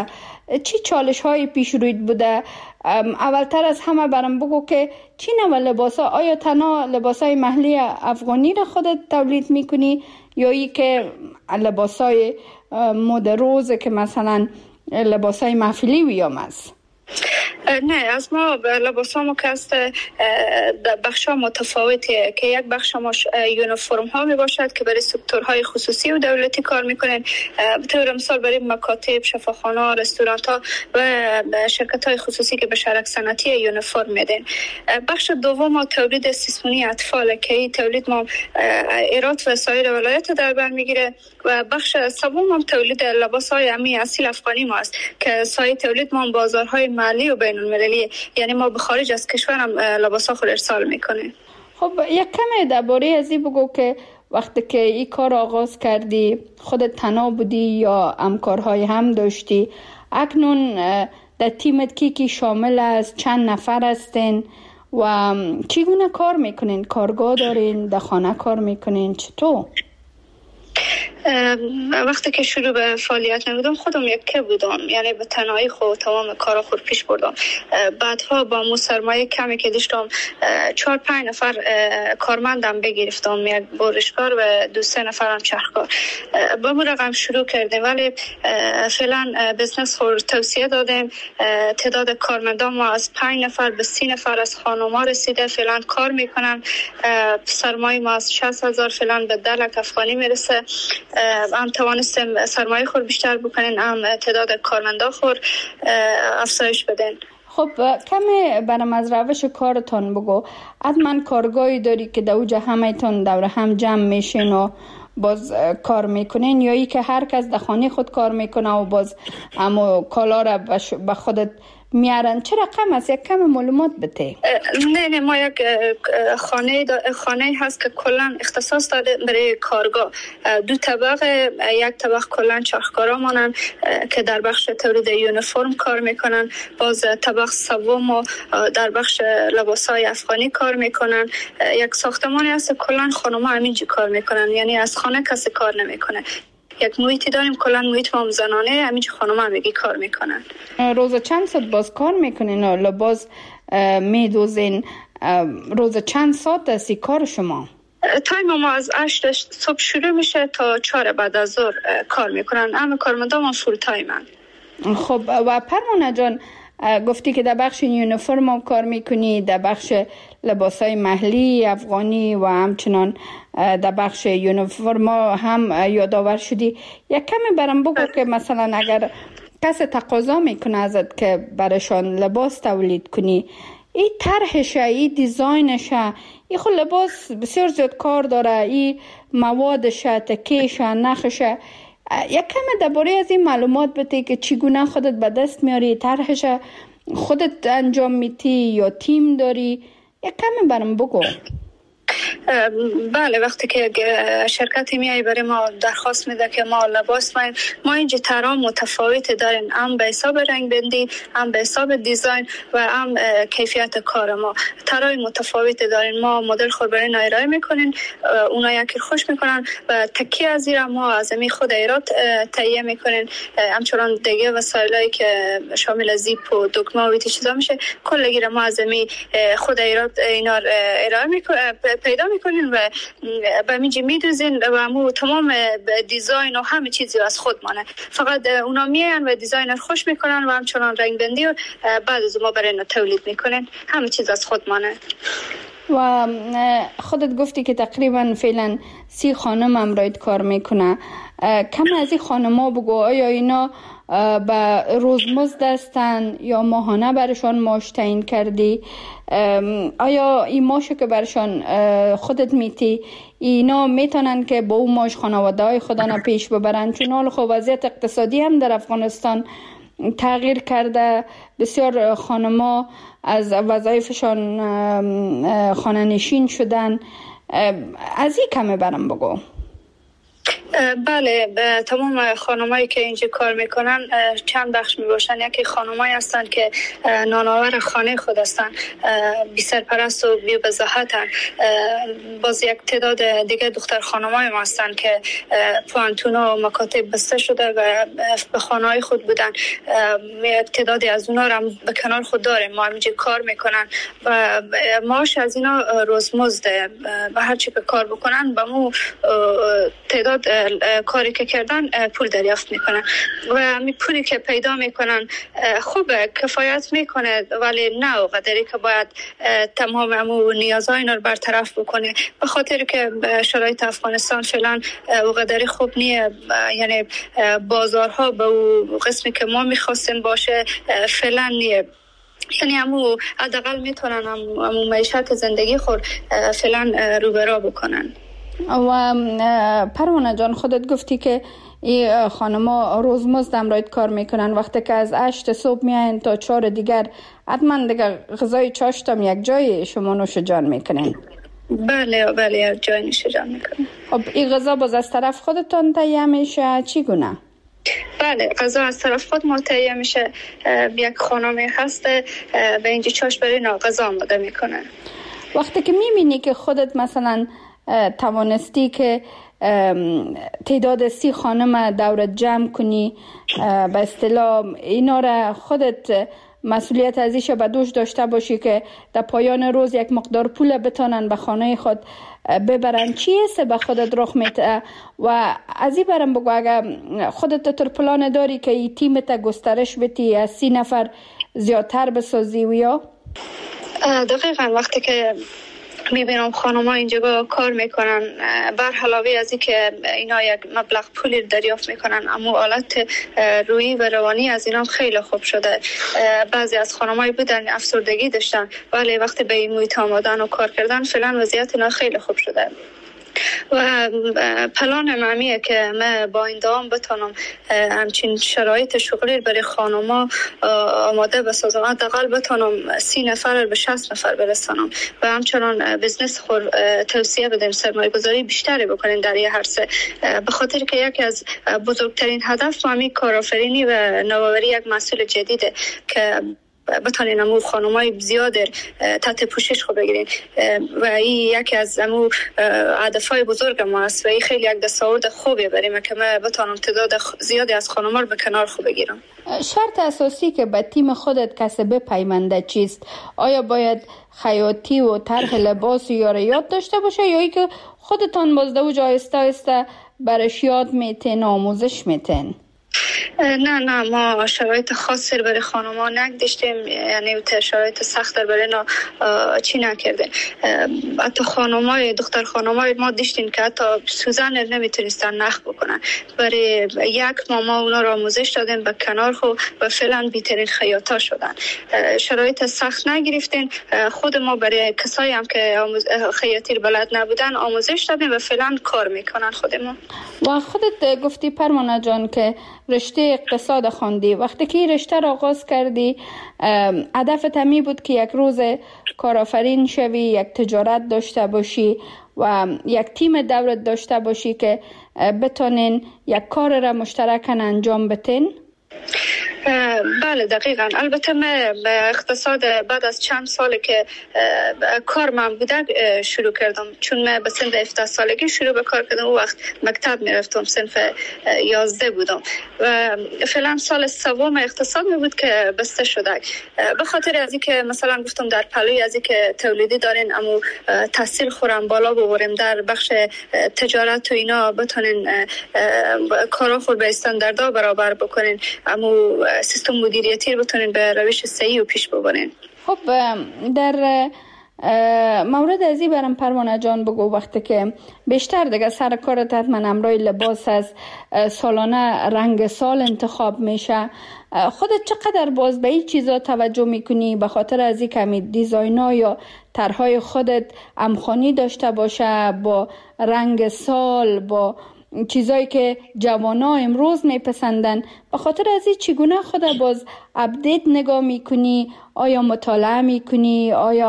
چی چالش های پیش روید بوده؟ اولتر از همه برام بگو که چی نوع لباس ها، آیا تنها لباس های محلی افغانی را خودت تولید میکنی یا ای که لباس های مد روز که مثلا لباس های محفلی ویام است؟ نه، از ما لباس ها که است بخش ها متفاوتیه که یک بخش ما یونیفرم ها می باشد که برای سکتورهای خصوصی و دولتی کار میکنن، به طور مثال برای مکاتب، شفاخانه، رستوران ها و شرکت های خصوصی که به شرک صنعتی یونیفرم میدن. بخش دوم ما تولید سیسمونی اطفال که این تولید ما ایرات و سایر ولایت در بر میگیره و بخش سوم هم تولید لباس های امی اصیل افغانی ما است که سایه تولید ما بازارهای محلی و بین المللی، یعنی ما به خارج از کشور هم لباسا خود ارسال میکنه. خب یک کمی درباره ازی بگو که وقتی که این کار آغاز کردی خودت تنها بودی یا همکارهای هم داشتی؟ اکنون در تیمت کی کی شامل است؟ چند نفر هستین و چگونه کار میکنین؟ کارگاه دارین؟ در خانه کار میکنین؟ چطور؟ وقتی که شروع به فعالیت نمودم خودم یکی بودم، یعنی به تنهایی خود تمام کارا خود پیش بردم. بعدها با مو سرمایه کمی که داشتم چهار پنج نفر کارمندم بگرفتم، یک برشکار و دو سه نفرم چرخکار. با مو رقم شروع کردیم ولی فعلا بزنس خود توسعه دادیم. تعداد کارمندان ما از پنج نفر به سی نفر از خانوما رسیده، فعلا کار میکنن. سرمایه ما از شصت هزار فعلا به ده لک افغانی میرسه. هم توانستیم سرمایه خور بیشتر بکنین، هم تعداد کارمندا خور افزایش بدین. خب کمی برام از روش کارتان بگو. حتما کارگاهی داری که در اوج همه‌تون دور هم جمع میشین و باز کار میکنین یا ای که هر کس در خانه خود کار میکنه و باز اما کالا را به خودت میارن؟ چه رقم است؟ یک کم معلومات بده. نه نه ما یک خانه خانه هست که کلا اختصاص داده برای کارگاه. دو طبقه، یک طبقه کلا چرخکارا مانن که در بخش تولید یونیفرم کار میکنن، باز طبقه سوم در بخش لباسای افغانی کار میکنن. یک ساختمانی هست کلا خانوما همینجا کار میکنن، یعنی از خانه کسی کار نمیکنه. یک محیطی داریم کلا محیط ما زنانه، همینجا خانوما همگی کار میکنن. روز چند ساعت باز کار میکنین و لباس میدوزین؟ روز چند ساعت است کار شما؟ تایم ما از هشت صبح شروع میشه تا چهار بعد از ظهر کار میکنن. همه کارمندان ما فول تایمن. خب و پروانه جان، گفتی که در بخش یونیفرم هم کار میکنی، در بخش لباسای محلی افغانی و همچنان در بخش یونیفرم هم یادآور شدی. یک کمی برام بگو که مثلا اگر کسی تقاضا میکنه ازت که برایشان لباس تولید کنی، این طرحش، این دیزاینش، این خود لباس بسیار زیاد کار داره، این موادش، تکیش، نخش. یک کمی درباره از این معلومات بده که چگونه خودت به دست میاری؟ طرحش خودت انجام میدی یا تیم داری؟ یک کمی برام بگو. بله، وقتی که شرکتی میای برای ما درخواست میده که ما لباس ما ما اینجا طرح متفاوت داریم، هم به حساب رنگ بندی، هم به حساب دیزاین و هم کیفیت کار ما طرح متفاوت داریم. ما مدل خود برای ارائه میکنین، اونا یکی خوش میکنن و تکی از این ما از می خود ایراد تهیه میکنین. همچنان دیگه وسایلی که شامل زیپ و دکمه و چیزا میشه کلگی ما از می خود ایراد اینا ارائه میکنیم، پیدا میکنین و به میجی میدوزین و همون تمام دیزاین و همه چیزی از خود مانه. فقط اونا میان و دیزاینر خوش میکنن و همچنان رنگ بندی و بعد از ما برای اینا تولید میکنن. همه چیز از خود مانه. و خودت گفتی که تقریبا فعلا سی خانم امرایت کار میکنه. کم از این خانم ها بگو، آیا اینا به روزمزد هستن یا ماهانه برشان معاش تعیین کردی؟ آیا این معاشو که برشان خودت میتی اینا میتونن که با اون معاش خانواده های خودنا پیش ببرن؟ چون حال خب وضعیت اقتصادی هم در افغانستان تغییر کرده، بسیار خانما از وظایفشان خانه نشین شدن. از این کمه برم بگو. بله، تمام خانمایی که اینجا کار میکنن چند بخش میباشن. یکی خانمایی هستن که نانآور خانه خود هستن، بی سرپرست و بی وضاحتن. باز یک تعداد دیگه دختر خانمای ما هستن که پوانتونا و مکاتب بسته شده و به خانه‌های خود بودن. یک تعدادی از اونا رو به کنار خود داریم، ما اینجا کار میکنن و معاش از اینا روزمزده. به هر چی که کار بکنن به مو تعداد کاری که کردن پول دریافت میکنن و می پولی که پیدا میکنن خوبه، کفایت میکنه، ولی نه اونقدری که باید تمام امو نیازهای اینا رو برطرف بکنه. به خاطر که شرایط افغانستان فعلا اونقدری خوب نیه، یعنی بازارها به اون قسمی که ما میخواستیم باشه فعلا نیه. یعنی امو حداقل میتونن امو معیشت زندگی خود فعلا رو به راه بکنن. و پروانه جان، خودت گفتی که این خانما روزمزد امرایت کار میکنن، وقتی که از هشت صبح میاین تا چهار دیگر حتما دیگه غذای چاشتم یک جای شما نوش جان میکنین. بله بله، یک جای نوش جان میکنن. خب این غذا باز از طرف خودتان تهیه میشه چی گونه؟ بله، غذا از طرف خود ما تهیه میشه. یک خانمی هست به اینجا چاش برای نا غذا آماده میکنه. وقتی که میبینی که خودت مثلا توانستی که تعداد سی خانم دورت جمع کنی، به اصطلاح اینا را خودت مسئولیت ازیش به دوش داشته باشی که در پایان روز یک مقدار پول بتانن به خانه خود ببرن، چی است به خودت رخ میده؟ و از این برم بگو اگر خودت تر پلان داری که این تیمت گسترش بدی از سی نفر زیادتر بسازی و یا؟ دقیقا وقتی که میبینم خانم‌ها اینجا کار میکنن، بر علاوه از این که اینا یک مبلغ پولی دریافت میکنن، اما حالت روحی و روانی از اینا خیلی خوب شده. بعضی از خانم‌های بودن افسردگی داشتن، ولی وقتی به این محیط آمدن و کار کردن فعلا وضعیت اینا خیلی خوب شده. و پلان معمیه که من با این دوام بتونم همچین شرایط شغلی برای خانما آماده بسازم، حداقل بتونم سی نفر به شصت نفر برسانم و همچنان بزنس خود توسعه بدیم، سرمایه گذاری بیشتری بکنیم در یه عرصه. به خاطر که یکی از بزرگترین هدف معمی کارآفرینی و نوآوری یک محصول جدیده که بتانین امو خانمای زیاد تحت پوشش خود بگیرین و این یکی از امو هدفهای بزرگ ما است و این خیلی یک دستاورد خوبیه بریم که من بتانم تعداد زیادی از خانما رو به کنار خود بگیرم. شرط اساسی که به تیم خودت کسی بپیونده چیست؟ آیا باید خیاطی و طرح لباس یا یاد داشته باشه یا ای که خودتان بازده و آهسته آهسته برش یاد میتین آموزش میتین؟ نه نه، ما شرایط خاصی برای خانم‌ها نگذاشتیم، یعنی شرایط سخت برای اینا چی نکرده. حتی خانم‌های دختر خانم‌های ما دیشتیم که حتی سوزن نمیتونستن نخ بکنن. برای یک ماما اونا را آموزش دادیم به کنار خو و فعلا بی‌ترین خیاطا شدن. شرایط سخت نگرفتین، خود ما برای کسایی هم که خیاطی بلد نبودن آموزش دادیم و فعلا کار میکنن خود ما. و خودت گفتی پروانه جان که رشته اقتصاد خواندی، وقتی که رشته را آغاز کردی هدفت همی بود که یک روز کارآفرین شوی، یک تجارت داشته باشی و یک تیم دولت داشته باشی که بتونین یک کار را مشترکاً انجام بدین؟ بله دقیقاً. البته من به اقتصاد بعد از چند سال که کار من بوده شروع کردم، چون من به سن هفده سالگی شروع به کار کردم. اون وقت مکتب میرفتم، صنف یازده بودم و فعلا سال سوم اقتصاد می بود که بسته شده. به خاطر از اینکه مثلا گفتم در پلوی از اینکه تولیدی دارین اما تحصیل خورم بالا ببریم در بخش تجارت و اینا بتونین کارا خود به استانداردها برابر بکنین، اما سیستم مدیریتی رو بتونین به روش صحیح و پیش ببرین. خب در مورد ازی برم پروانه جان بگو، وقتی که بیشتر دیگه سر کارت حتما امرای لباس از سالانه رنگ سال انتخاب میشه، خودت چقدر باز به این چیزا توجه میکنی به خاطر از این کمی دیزاین‌ها یا طرحهای خودت همخوانی داشته باشه با رنگ سال، با چیزایی که جوانا امروز میپسندن؟ به خاطر از این چگونه خود باز اپدیت نگاه میکنی؟ آیا مطالعه میکنی؟ آیا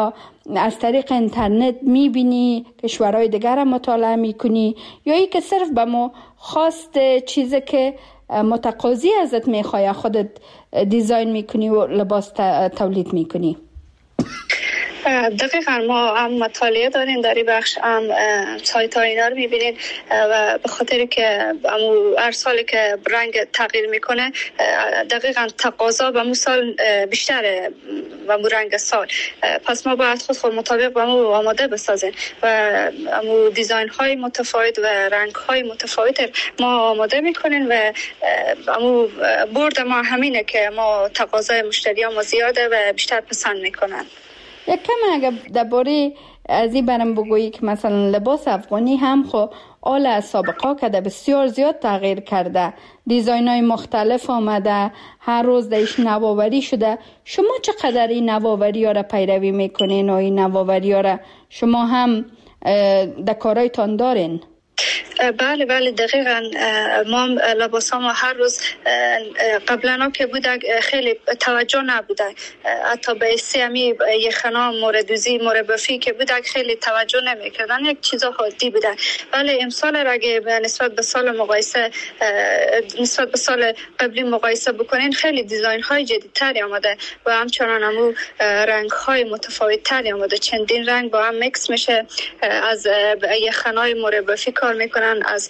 از طریق اینترنت میبینی، کشورهای دیگر را مطالعه میکنی، یا ای که صرف به ما خواست چیزی که متقاضی ازت میخواه خودت دیزاین میکنی و لباس تولید میکنی؟ دقیقا ما هم مطالعه داریم در این بخش، هم سایت ها اینا رو میبینید و به خاطر که هر سالی که رنگ تغییر میکنه دقیقا تقاضا به مو سال بیشتره و مو رنگ سال، پس ما باید خود خود مطابق به مو آماده بسازیم و مو دیزاین های متفاوت و رنگ های متفاوت ما آماده میکنیم و مو برد ما همینه که ما تقاضای مشتری ها ما زیاده و بیشتر پسند میکنن. یک کم اگر درباره از این برم بگویی که مثلا لباس افغانی هم خو آل از سابقا کده بسیار زیاد تغییر کرده، دیزاین های مختلف آمده، هر روز دیش نوآوری شده. شما چقدر این نوآوری ها را پیروی میکنین و این نوآوری ها را شما هم در کارایتان دارین؟ بله بله دقیقاً. ما لباس ما هر روز قبلا که بوده خیلی توجه نبوده، حتی به سیمی یخنا موردوزی مربفی که بوده خیلی توجه نمیکردن، یک چیزا عادی بوده. ولی امسال اگه نسبت به سال مقایسه نسبت به سال قبلی مقایسه بکنین خیلی دیزاین های جدیدتری آمده و همچنان همو رنگ های متفاوت تری آمده، چندین رنگ با هم میکس میشه. از یخنای مربفی کار میکنن، از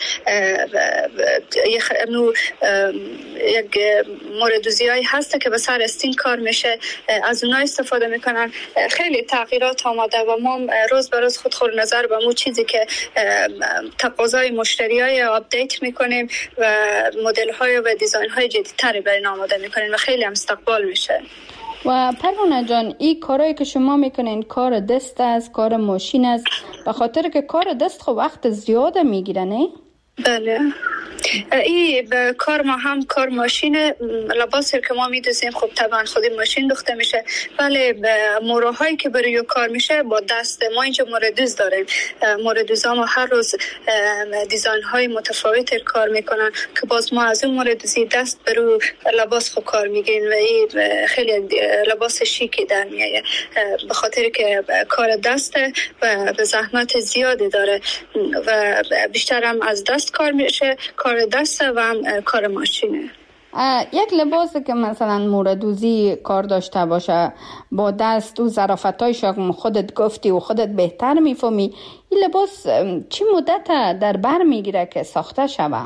یک موردوزی هایی هسته که به سر استین کار میشه، از اونها استفاده میکنن. خیلی تغییرات آمده و ما روز به روز خود خود نظر به مو چیزی که تقاضای مشتری های آپدیت میکنیم و مدل های و دیزاین های جدیدتری برای آماده میکنیم و خیلی هم استقبال میشه. و پروانه جان، این کارهایی که شما میکنین کار دست است، کار ماشین است، به خاطر که کار دست خب وقت زیاده میگیره نه؟ بله، این کار ما هم کار ماشین، لباسی که ما میدوزیم خب طبعا خودی ماشین دوخته میشه، ولی موراهایی که برای کار میشه با دست. ما اینجا موردوز داریم، موردوزا ما هر روز دیزاین های متفاوت کار میکنن که باز ما از اون موردوزی دست برای لباس خب کار میگیریم و این خیلی لباس شیکی در میایه به خاطر که کار دسته و به زحمت زیادی داره و بیشتر هم از دست کار میشه، کار دسته و هم کار ماشینه. یک لباسی که مثلا موردوزی کار داشته باشه با دست و ظرافتایش خودت گفتی و خودت بهتر میفهمی، این لباس چی مدت در بر میگیره که ساخته شوه؟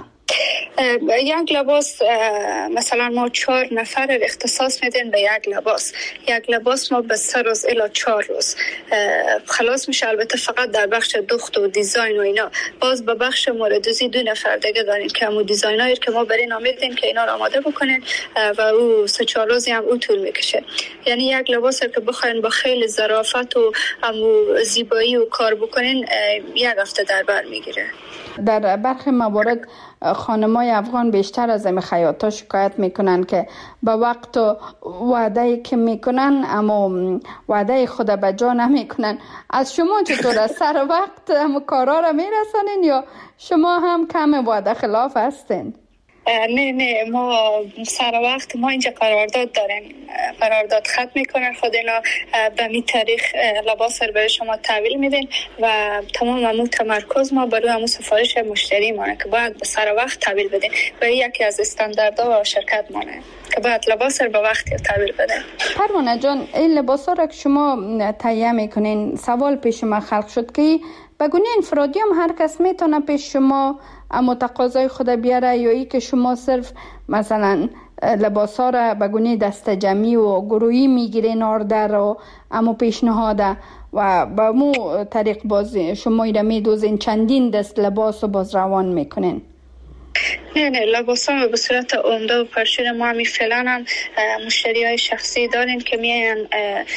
یک لباس مثلا ما چهار نفر اختصاص میدیم به یک لباس. یک لباس ما به سه روز الی چهار روز خلاص میشه. البته فقط در بخش دوخت و دیزاین و اینا. باز به بخش موردوزی دو نفر دیگه داریم که همون دیزاینایی که ما برین آمیدیم که اینا رو آماده بکنین و او سه چهار روزی هم او طول میکشه. یعنی یک لباس که بخواین با خیلی ظرافت و همون زیبایی و کار بکنین یک هفته در بر میگیره. در برخی موارد خانمای افغان بیشتر از این خیاطا شکایت میکنن که با وقت و وعده که میکنن اما وعده خود به جا نمیکنن. از شما چطور از سر وقت هم کارا را میرسانین یا شما هم کم وعده خلاف هستین؟ نه نه ما سر وقت ما اینجا قرارداد داریم، قرارداد ختم میکنن خود اینا به می تاریخ لباس رو برای شما تحویل میدین و تمام همون تمرکز ما برای همون سفارش مشتری مانه که باید به سر وقت تحویل بدین و یکی از استانداردها و شرکت مانه که باید لباس رو به وقت تحویل بدین. پروانه جان، این لباس ها رو که شما تهیه میکنین، سوال پیش ما خلق شد که بگونه انفرادی هم هر کس میتونه پیش شما اما تقاضای خود بیاره یا ای که شما صرف مثلا لباس ها را بگونه دست جمعی و گروهی میگیرین آردر و اما پیشنهاده و با مو طریق باز شما ایره میدوزین چندین دست لباس و باز روان میکنین؟ نه نه لباس ها به صورت عمده و پرشور ما همی فعلا هم مشتری های شخصی داریم که میان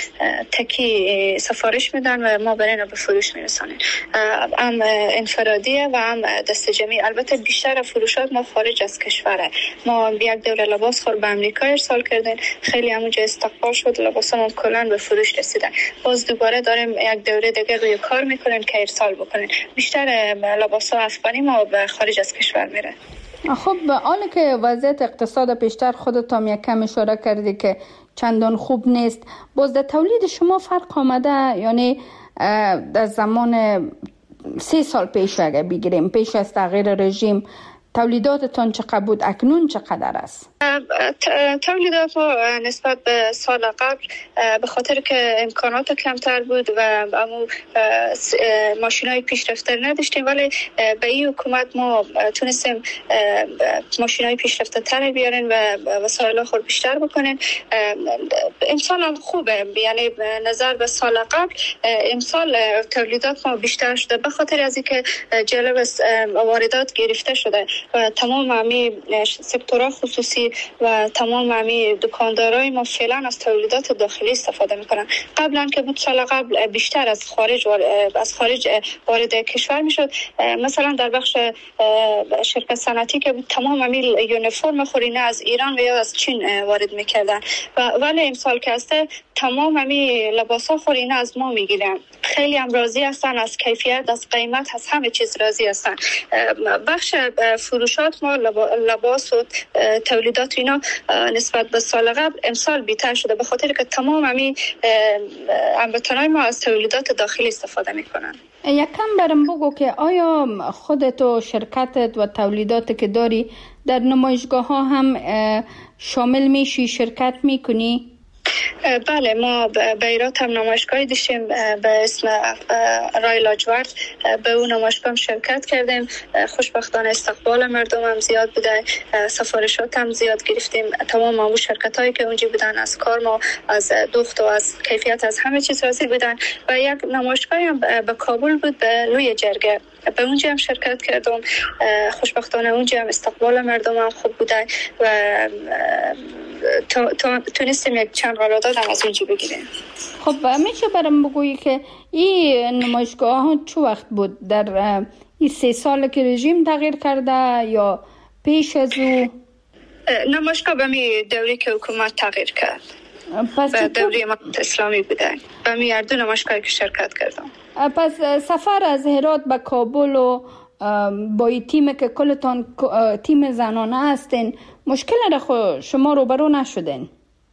تکی سفارش میدن و ما برای به فروش میرسانیم. هم انفرادیه و هم دست جمعی. البته بیشتر فروشات ما خارج از کشوره. ما یک دوره لباس خور به امریکا ارسال کردیم، خیلی همونجا استقبال شد، لباس ما کلان به فروش رسیدن. باز دوباره داریم یک دوره دیگه روی کار میکنیم که ارسال بکنیم. بیشتر لباس ها افغانی ما به خارج از کشور میره. خب حالا که وضعیت اقتصاد پیشتر خودت هم یک کم اشاره کردی که چندان خوب نیست. باز در تولید شما فرق آمده؟ یعنی در زمان سه سال پیش اگه بگیریم، پیش از تغییر رژیم، تولیداتتان چقدر بود؟ اکنون چقدر است؟ تولیدات ما نسبت به سال قبل به خاطر که امکانات کمتر بود و امو ماشینای پیشرفته نداشتیم، ولی به این حکومت ما تونستیم ماشینای پیشرفته تر بیارین و وسایل خود بیشتر بکنین. امسال هم خوبه، یعنی نظر به سال قبل امسال تولیدات ما بیشتر شده به خاطر از اینکه جلب واردات گرفته شده و تمام امی سکتورها خصوصی و تمام امی دکاندارای ما فعلا از تولیدات داخلی استفاده میکنن. قبلا که بود سال قبل بیشتر از خارج از خارج وارد کشور میشد. مثلا در بخش شرکت صنعتی که بود تمام امی یونیفرم خورینه از ایران و یا از چین وارد میکردن و ولی امسال که هسته تمام امی لباسا خورینه از ما میگیرن. خیلی هم راضی هستن از کیفیت، از قیمت، از همه چیز راضی هستن. بخش فروشات ما لباس و تولیدات اینا نسبت به سال قبل امسال بیشتر شده به خاطر که تمام همین هموطنای ما از تولیدات داخلی استفاده میکنن. یکم برام بگو که آیا خودت و شرکتت و تولیدات که داری در نمایشگاه ها هم شامل میشی، شرکت میکنی؟ بله، ما به ایرات هم نمایشگاهی داشتیم به اسم رای لاجورد. به اون نمایشگاه شرکت کردیم. خوشبختانه استقبال مردم هم زیاد بوده، سفارشات هم زیاد گرفتیم. تمام اون شرکت هایی که اونجا بودن از کار ما، از دخت و از کیفیت، از همه چیز راضی بودن. و یک نمایشگاهی هم به کابل بود به لوی جرگه، به اونجا هم شرکت کردم. خوشبختانه اونجا هم استقبال مردم هم خوب بوده و تونستیم یک چند قرارداد هم از اونجا بگیریم. خب میشه برام بگویی که این نمایشگاه ها چه وقت بود؟ در این سه سال که رژیم تغییر کرده یا پیش از او؟ نمایشگاه به می دوری که حکومت تغییر کرد، پس به دوری امارت اسلامی بوده. به می هر دو نمایشگاهی که شرکت کردم. پس سفر از هرات به کابل و با این تیم که کلتان تیم زنانه هستین، مشکل را شما روبرو نشدین؟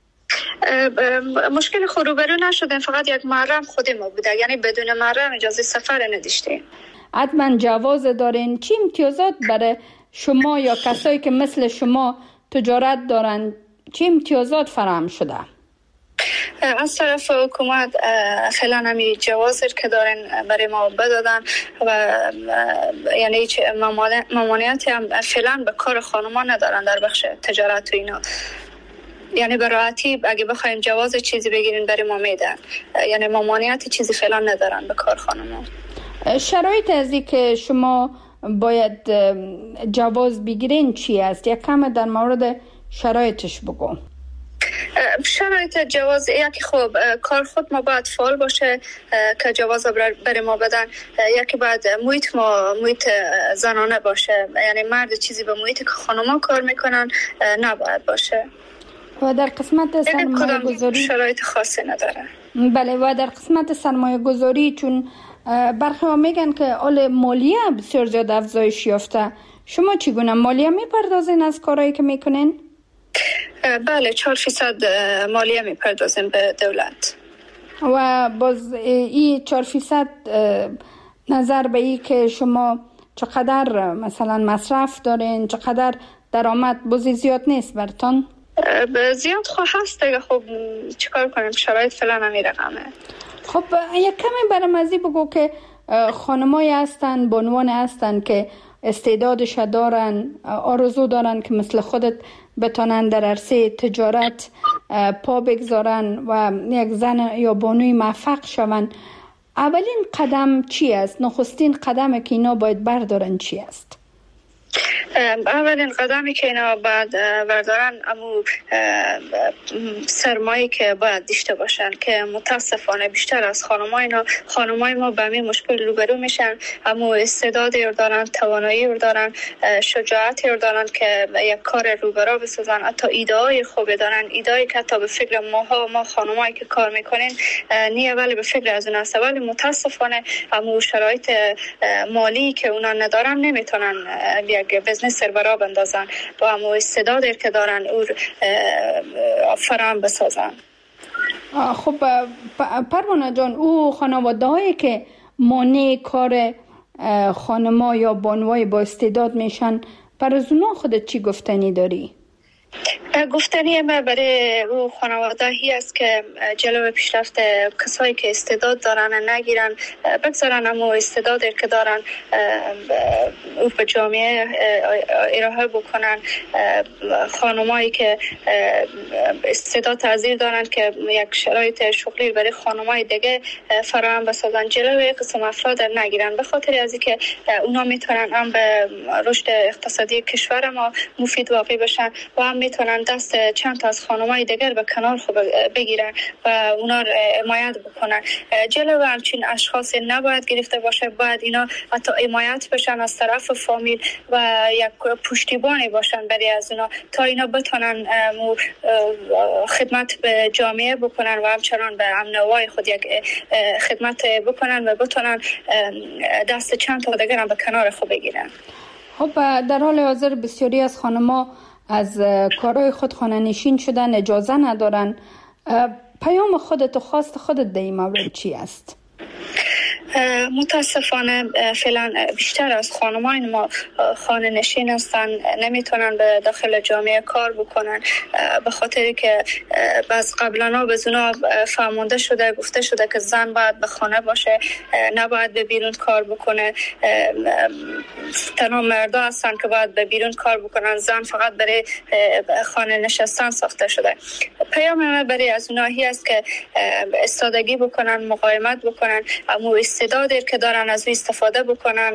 مشکل خود روبرو نشدین، فقط یک محرم خود ما بوده، یعنی بدون محرم اجازه سفر نداشتیم. حتما جواز دارین. چی امتیازات برای شما یا کسایی که مثل شما تجارت دارن، چی امتیازات فراهم شده؟ از طرف حکومت فعلا همی جوازی که دارن برای ما بدادن و یعنی ممانعتی هم فعلا به کار خانمان ندارن در بخش تجارت و اینا. یعنی به راحتی اگه بخوایم جواز چیزی بگیرین برای ما میدن، یعنی ممانعتی چیزی فعلا ندارن به کار خانمان. شرایط ازی که شما باید جواز بگیرین چی است؟ یک کم در مورد شرایطش بگو. شرایط جواز یکی خوب کار خود ما باید فعال باشه که جواز برای ما بدن. یکی باید محیط ما محیط زنانه باشه، یعنی مرد چیزی به محیط که خانوما کار میکنن نباید باشه. و در قسمت سرمایه گذاری شرایط خاصی نداره. بله، و در قسمت سرمایه گذاری چون برخی ها میگن که آل مالیه بسیار زیاد افزایش یافته، شما چگونه مالیه میپردازین از کارهایی که میکنین؟ بله، چهار فیصد مالیه میپردازیم به دولت. و باز این چهار فیصد نظر به این که شما چقدر مثلا مصرف دارین، چقدر درآمد، بازی زیاد نیست برتان؟ زیاد خواه هست دیگه. خب چیکار کنیم، شرایط فعلا همی رقمه. خب یک کمی برام ازی بگو که خانمایی هستن، بانوان هستن که استعدادش دارن، آرزو دارن که مثل خودت بتانن در عرصه تجارت پا بگذارن و یک زن یا بانوی موفق شون. اولین قدم چی است؟ نخستین قدمی که اینا باید بردارن چی است؟ اولین قدمی که اینا باید بردارن امو سرمایه که باید داشته باشن که متاسفانه بیشتر از خانمای اینا خانمای ما به همین مشکل روبرو میشن. امو استعدادی رو دارن، توانایی رو دارن، شجاعتی رو دارن که یک کار روبرو بسازن. حتی ایده‌های خوبی دارن، ایده‌ای که حتی به فکر ماها ما خانمایی که کار میکنین نیه، ولی به فکر از اون هست. ولی متاسفانه امو شرایط مالی که اونا ندارن نمیتونن یک یک بزنس را بندازن و هم استعدادی که دارن او فراهم بسازن. خب پروانه جان، او خانواده هایی که مانع کار خانما یا بانوای با استعداد میشن، پر از اونا خودت چی گفتنی داری؟ گفتنی ما برای او خانواده هی است که جلو پیشرفت کسایی که استعداد دارن نگیرن، بگذارن اما استعدادی که دارن او به جامعه ارائه بکنن. خانمایی که استعداد تحضیر دارن که یک شرایط شغلی برای خانمای دیگه فراهم بسازن، جلوی قسم افراد نگیرن، به خاطر از اینکه اونا میتونن هم به رشد اقتصادی کشور ما مفید واقع بشن و هم میتونن دست چند تا از خانمای دیگر به کنار خود بگیرن و اونا رو حمایت بکنن. جلو همچین اشخاص نباید گرفته باشه، باید اینا حتی حمایت بشن از طرف فامیل و یک پشتیبانی باشن برای از اونا تا اینا بتونن خدمت به جامعه بکنن و همچنان به امن و امان خود یک خدمت بکنن و بتونن دست چند تا دیگر هم به کنار خود بگیرن. خب در حال حاضر بسیاری از خانم‌ها از کارهای خود خانه نشین شدن، اجازه ندارن. پیام خودت و خواست خودت در این مورد چی است؟ متاسفانه فعلا بیشتر از خانمان ما خانه نشین هستن، نمیتونن به داخل جامعه کار بکنن به خاطری که باز قبلا به اونا فهمونده شده، گفته شده که زن باید به خانه باشه، نباید به بیرون کار بکنه. تنها مردا هستن که باید به بیرون کار بکنن، زن فقط برای خانه نشستن ساخته شده. پیام من برای از اونها هی است که استادگی بکنن، مقاومت بکنن، اما استعدادی که دارن از او استفاده بکنن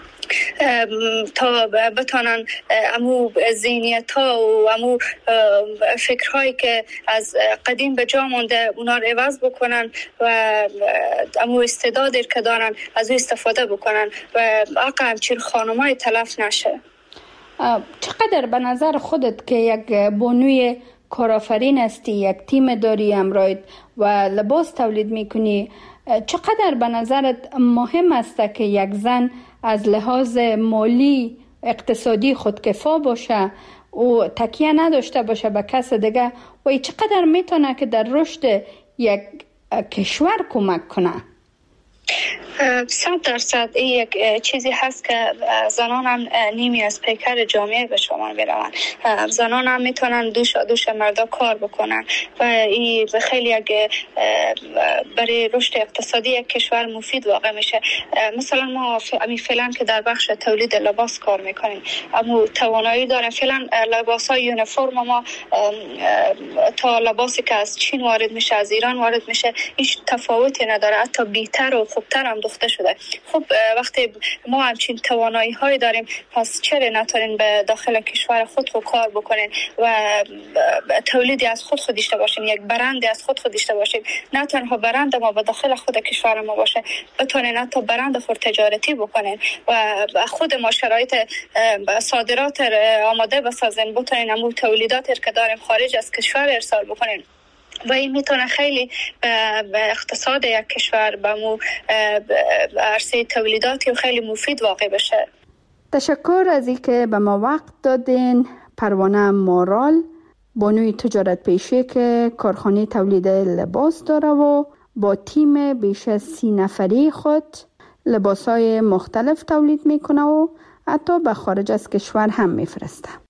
تا بتونن امو ذهنیت ها و امو فکرهایی که از قدیم به جا مونده اونا رو عوض بکنن و امو استعدادی که دارن از او استفاده بکنن و حق همچین خانمای تلف نشه. چقدر به نظر خودت که یک بانوی کارآفرین هستی، یک تیم داری همراهت و لباس تولید میکنی، چقدر به نظرت مهم است که یک زن از لحاظ مالی اقتصادی خودکفا باشه و تکیه نداشته باشه به کس دیگه و چقدر میتونه که در رشد یک کشور کمک کنه؟ صد درصد این یک چیزی هست که زنان هم نیمی از پیکر جامعه به شما میروند. زنان هم میتونن دوش دوش مردا کار بکنن و این خیلی یک برای رشد اقتصادی یک کشور مفید واقع میشه. مثلا ما فعلا که در بخش تولید لباس کار میکنیم، اما توانایی داریم. فعلا لباس های یونیفرم ما تا لباسی که از چین وارد میشه، از ایران وارد میشه، هیچ تفاوتی نداره، حتی بی‌تر و خوبتر هم دخته شده. خب وقتی ما همچین توانایی های داریم، پس چرا نتونین به داخل کشور خود رو کار بکنین و تولیدی از خود خود داشته باشیم، یک برندی از خود خود داشته باشیم. نه تنها برند ما به داخل خود کشور ما باشه، بتونین حتی برند خود تجارتی بکنین و خود ما شرایط صادرات آماده بسازین، بتونین همون تولیداتی که داریم خارج از کشور ارسال بکنین و این میتونه خیلی به اقتصاد یک کشور به مو عرصه تولیداتی و خیلی مفید واقع بشه. تشکر از اینکه به ما وقت دادین. پروانه مارال، بانوی تجارت پیشه که کارخانه تولید لباس داره و با تیم بیش از سی نفری خود لباسای مختلف تولید میکنه و حتی به خارج از کشور هم میفرسته.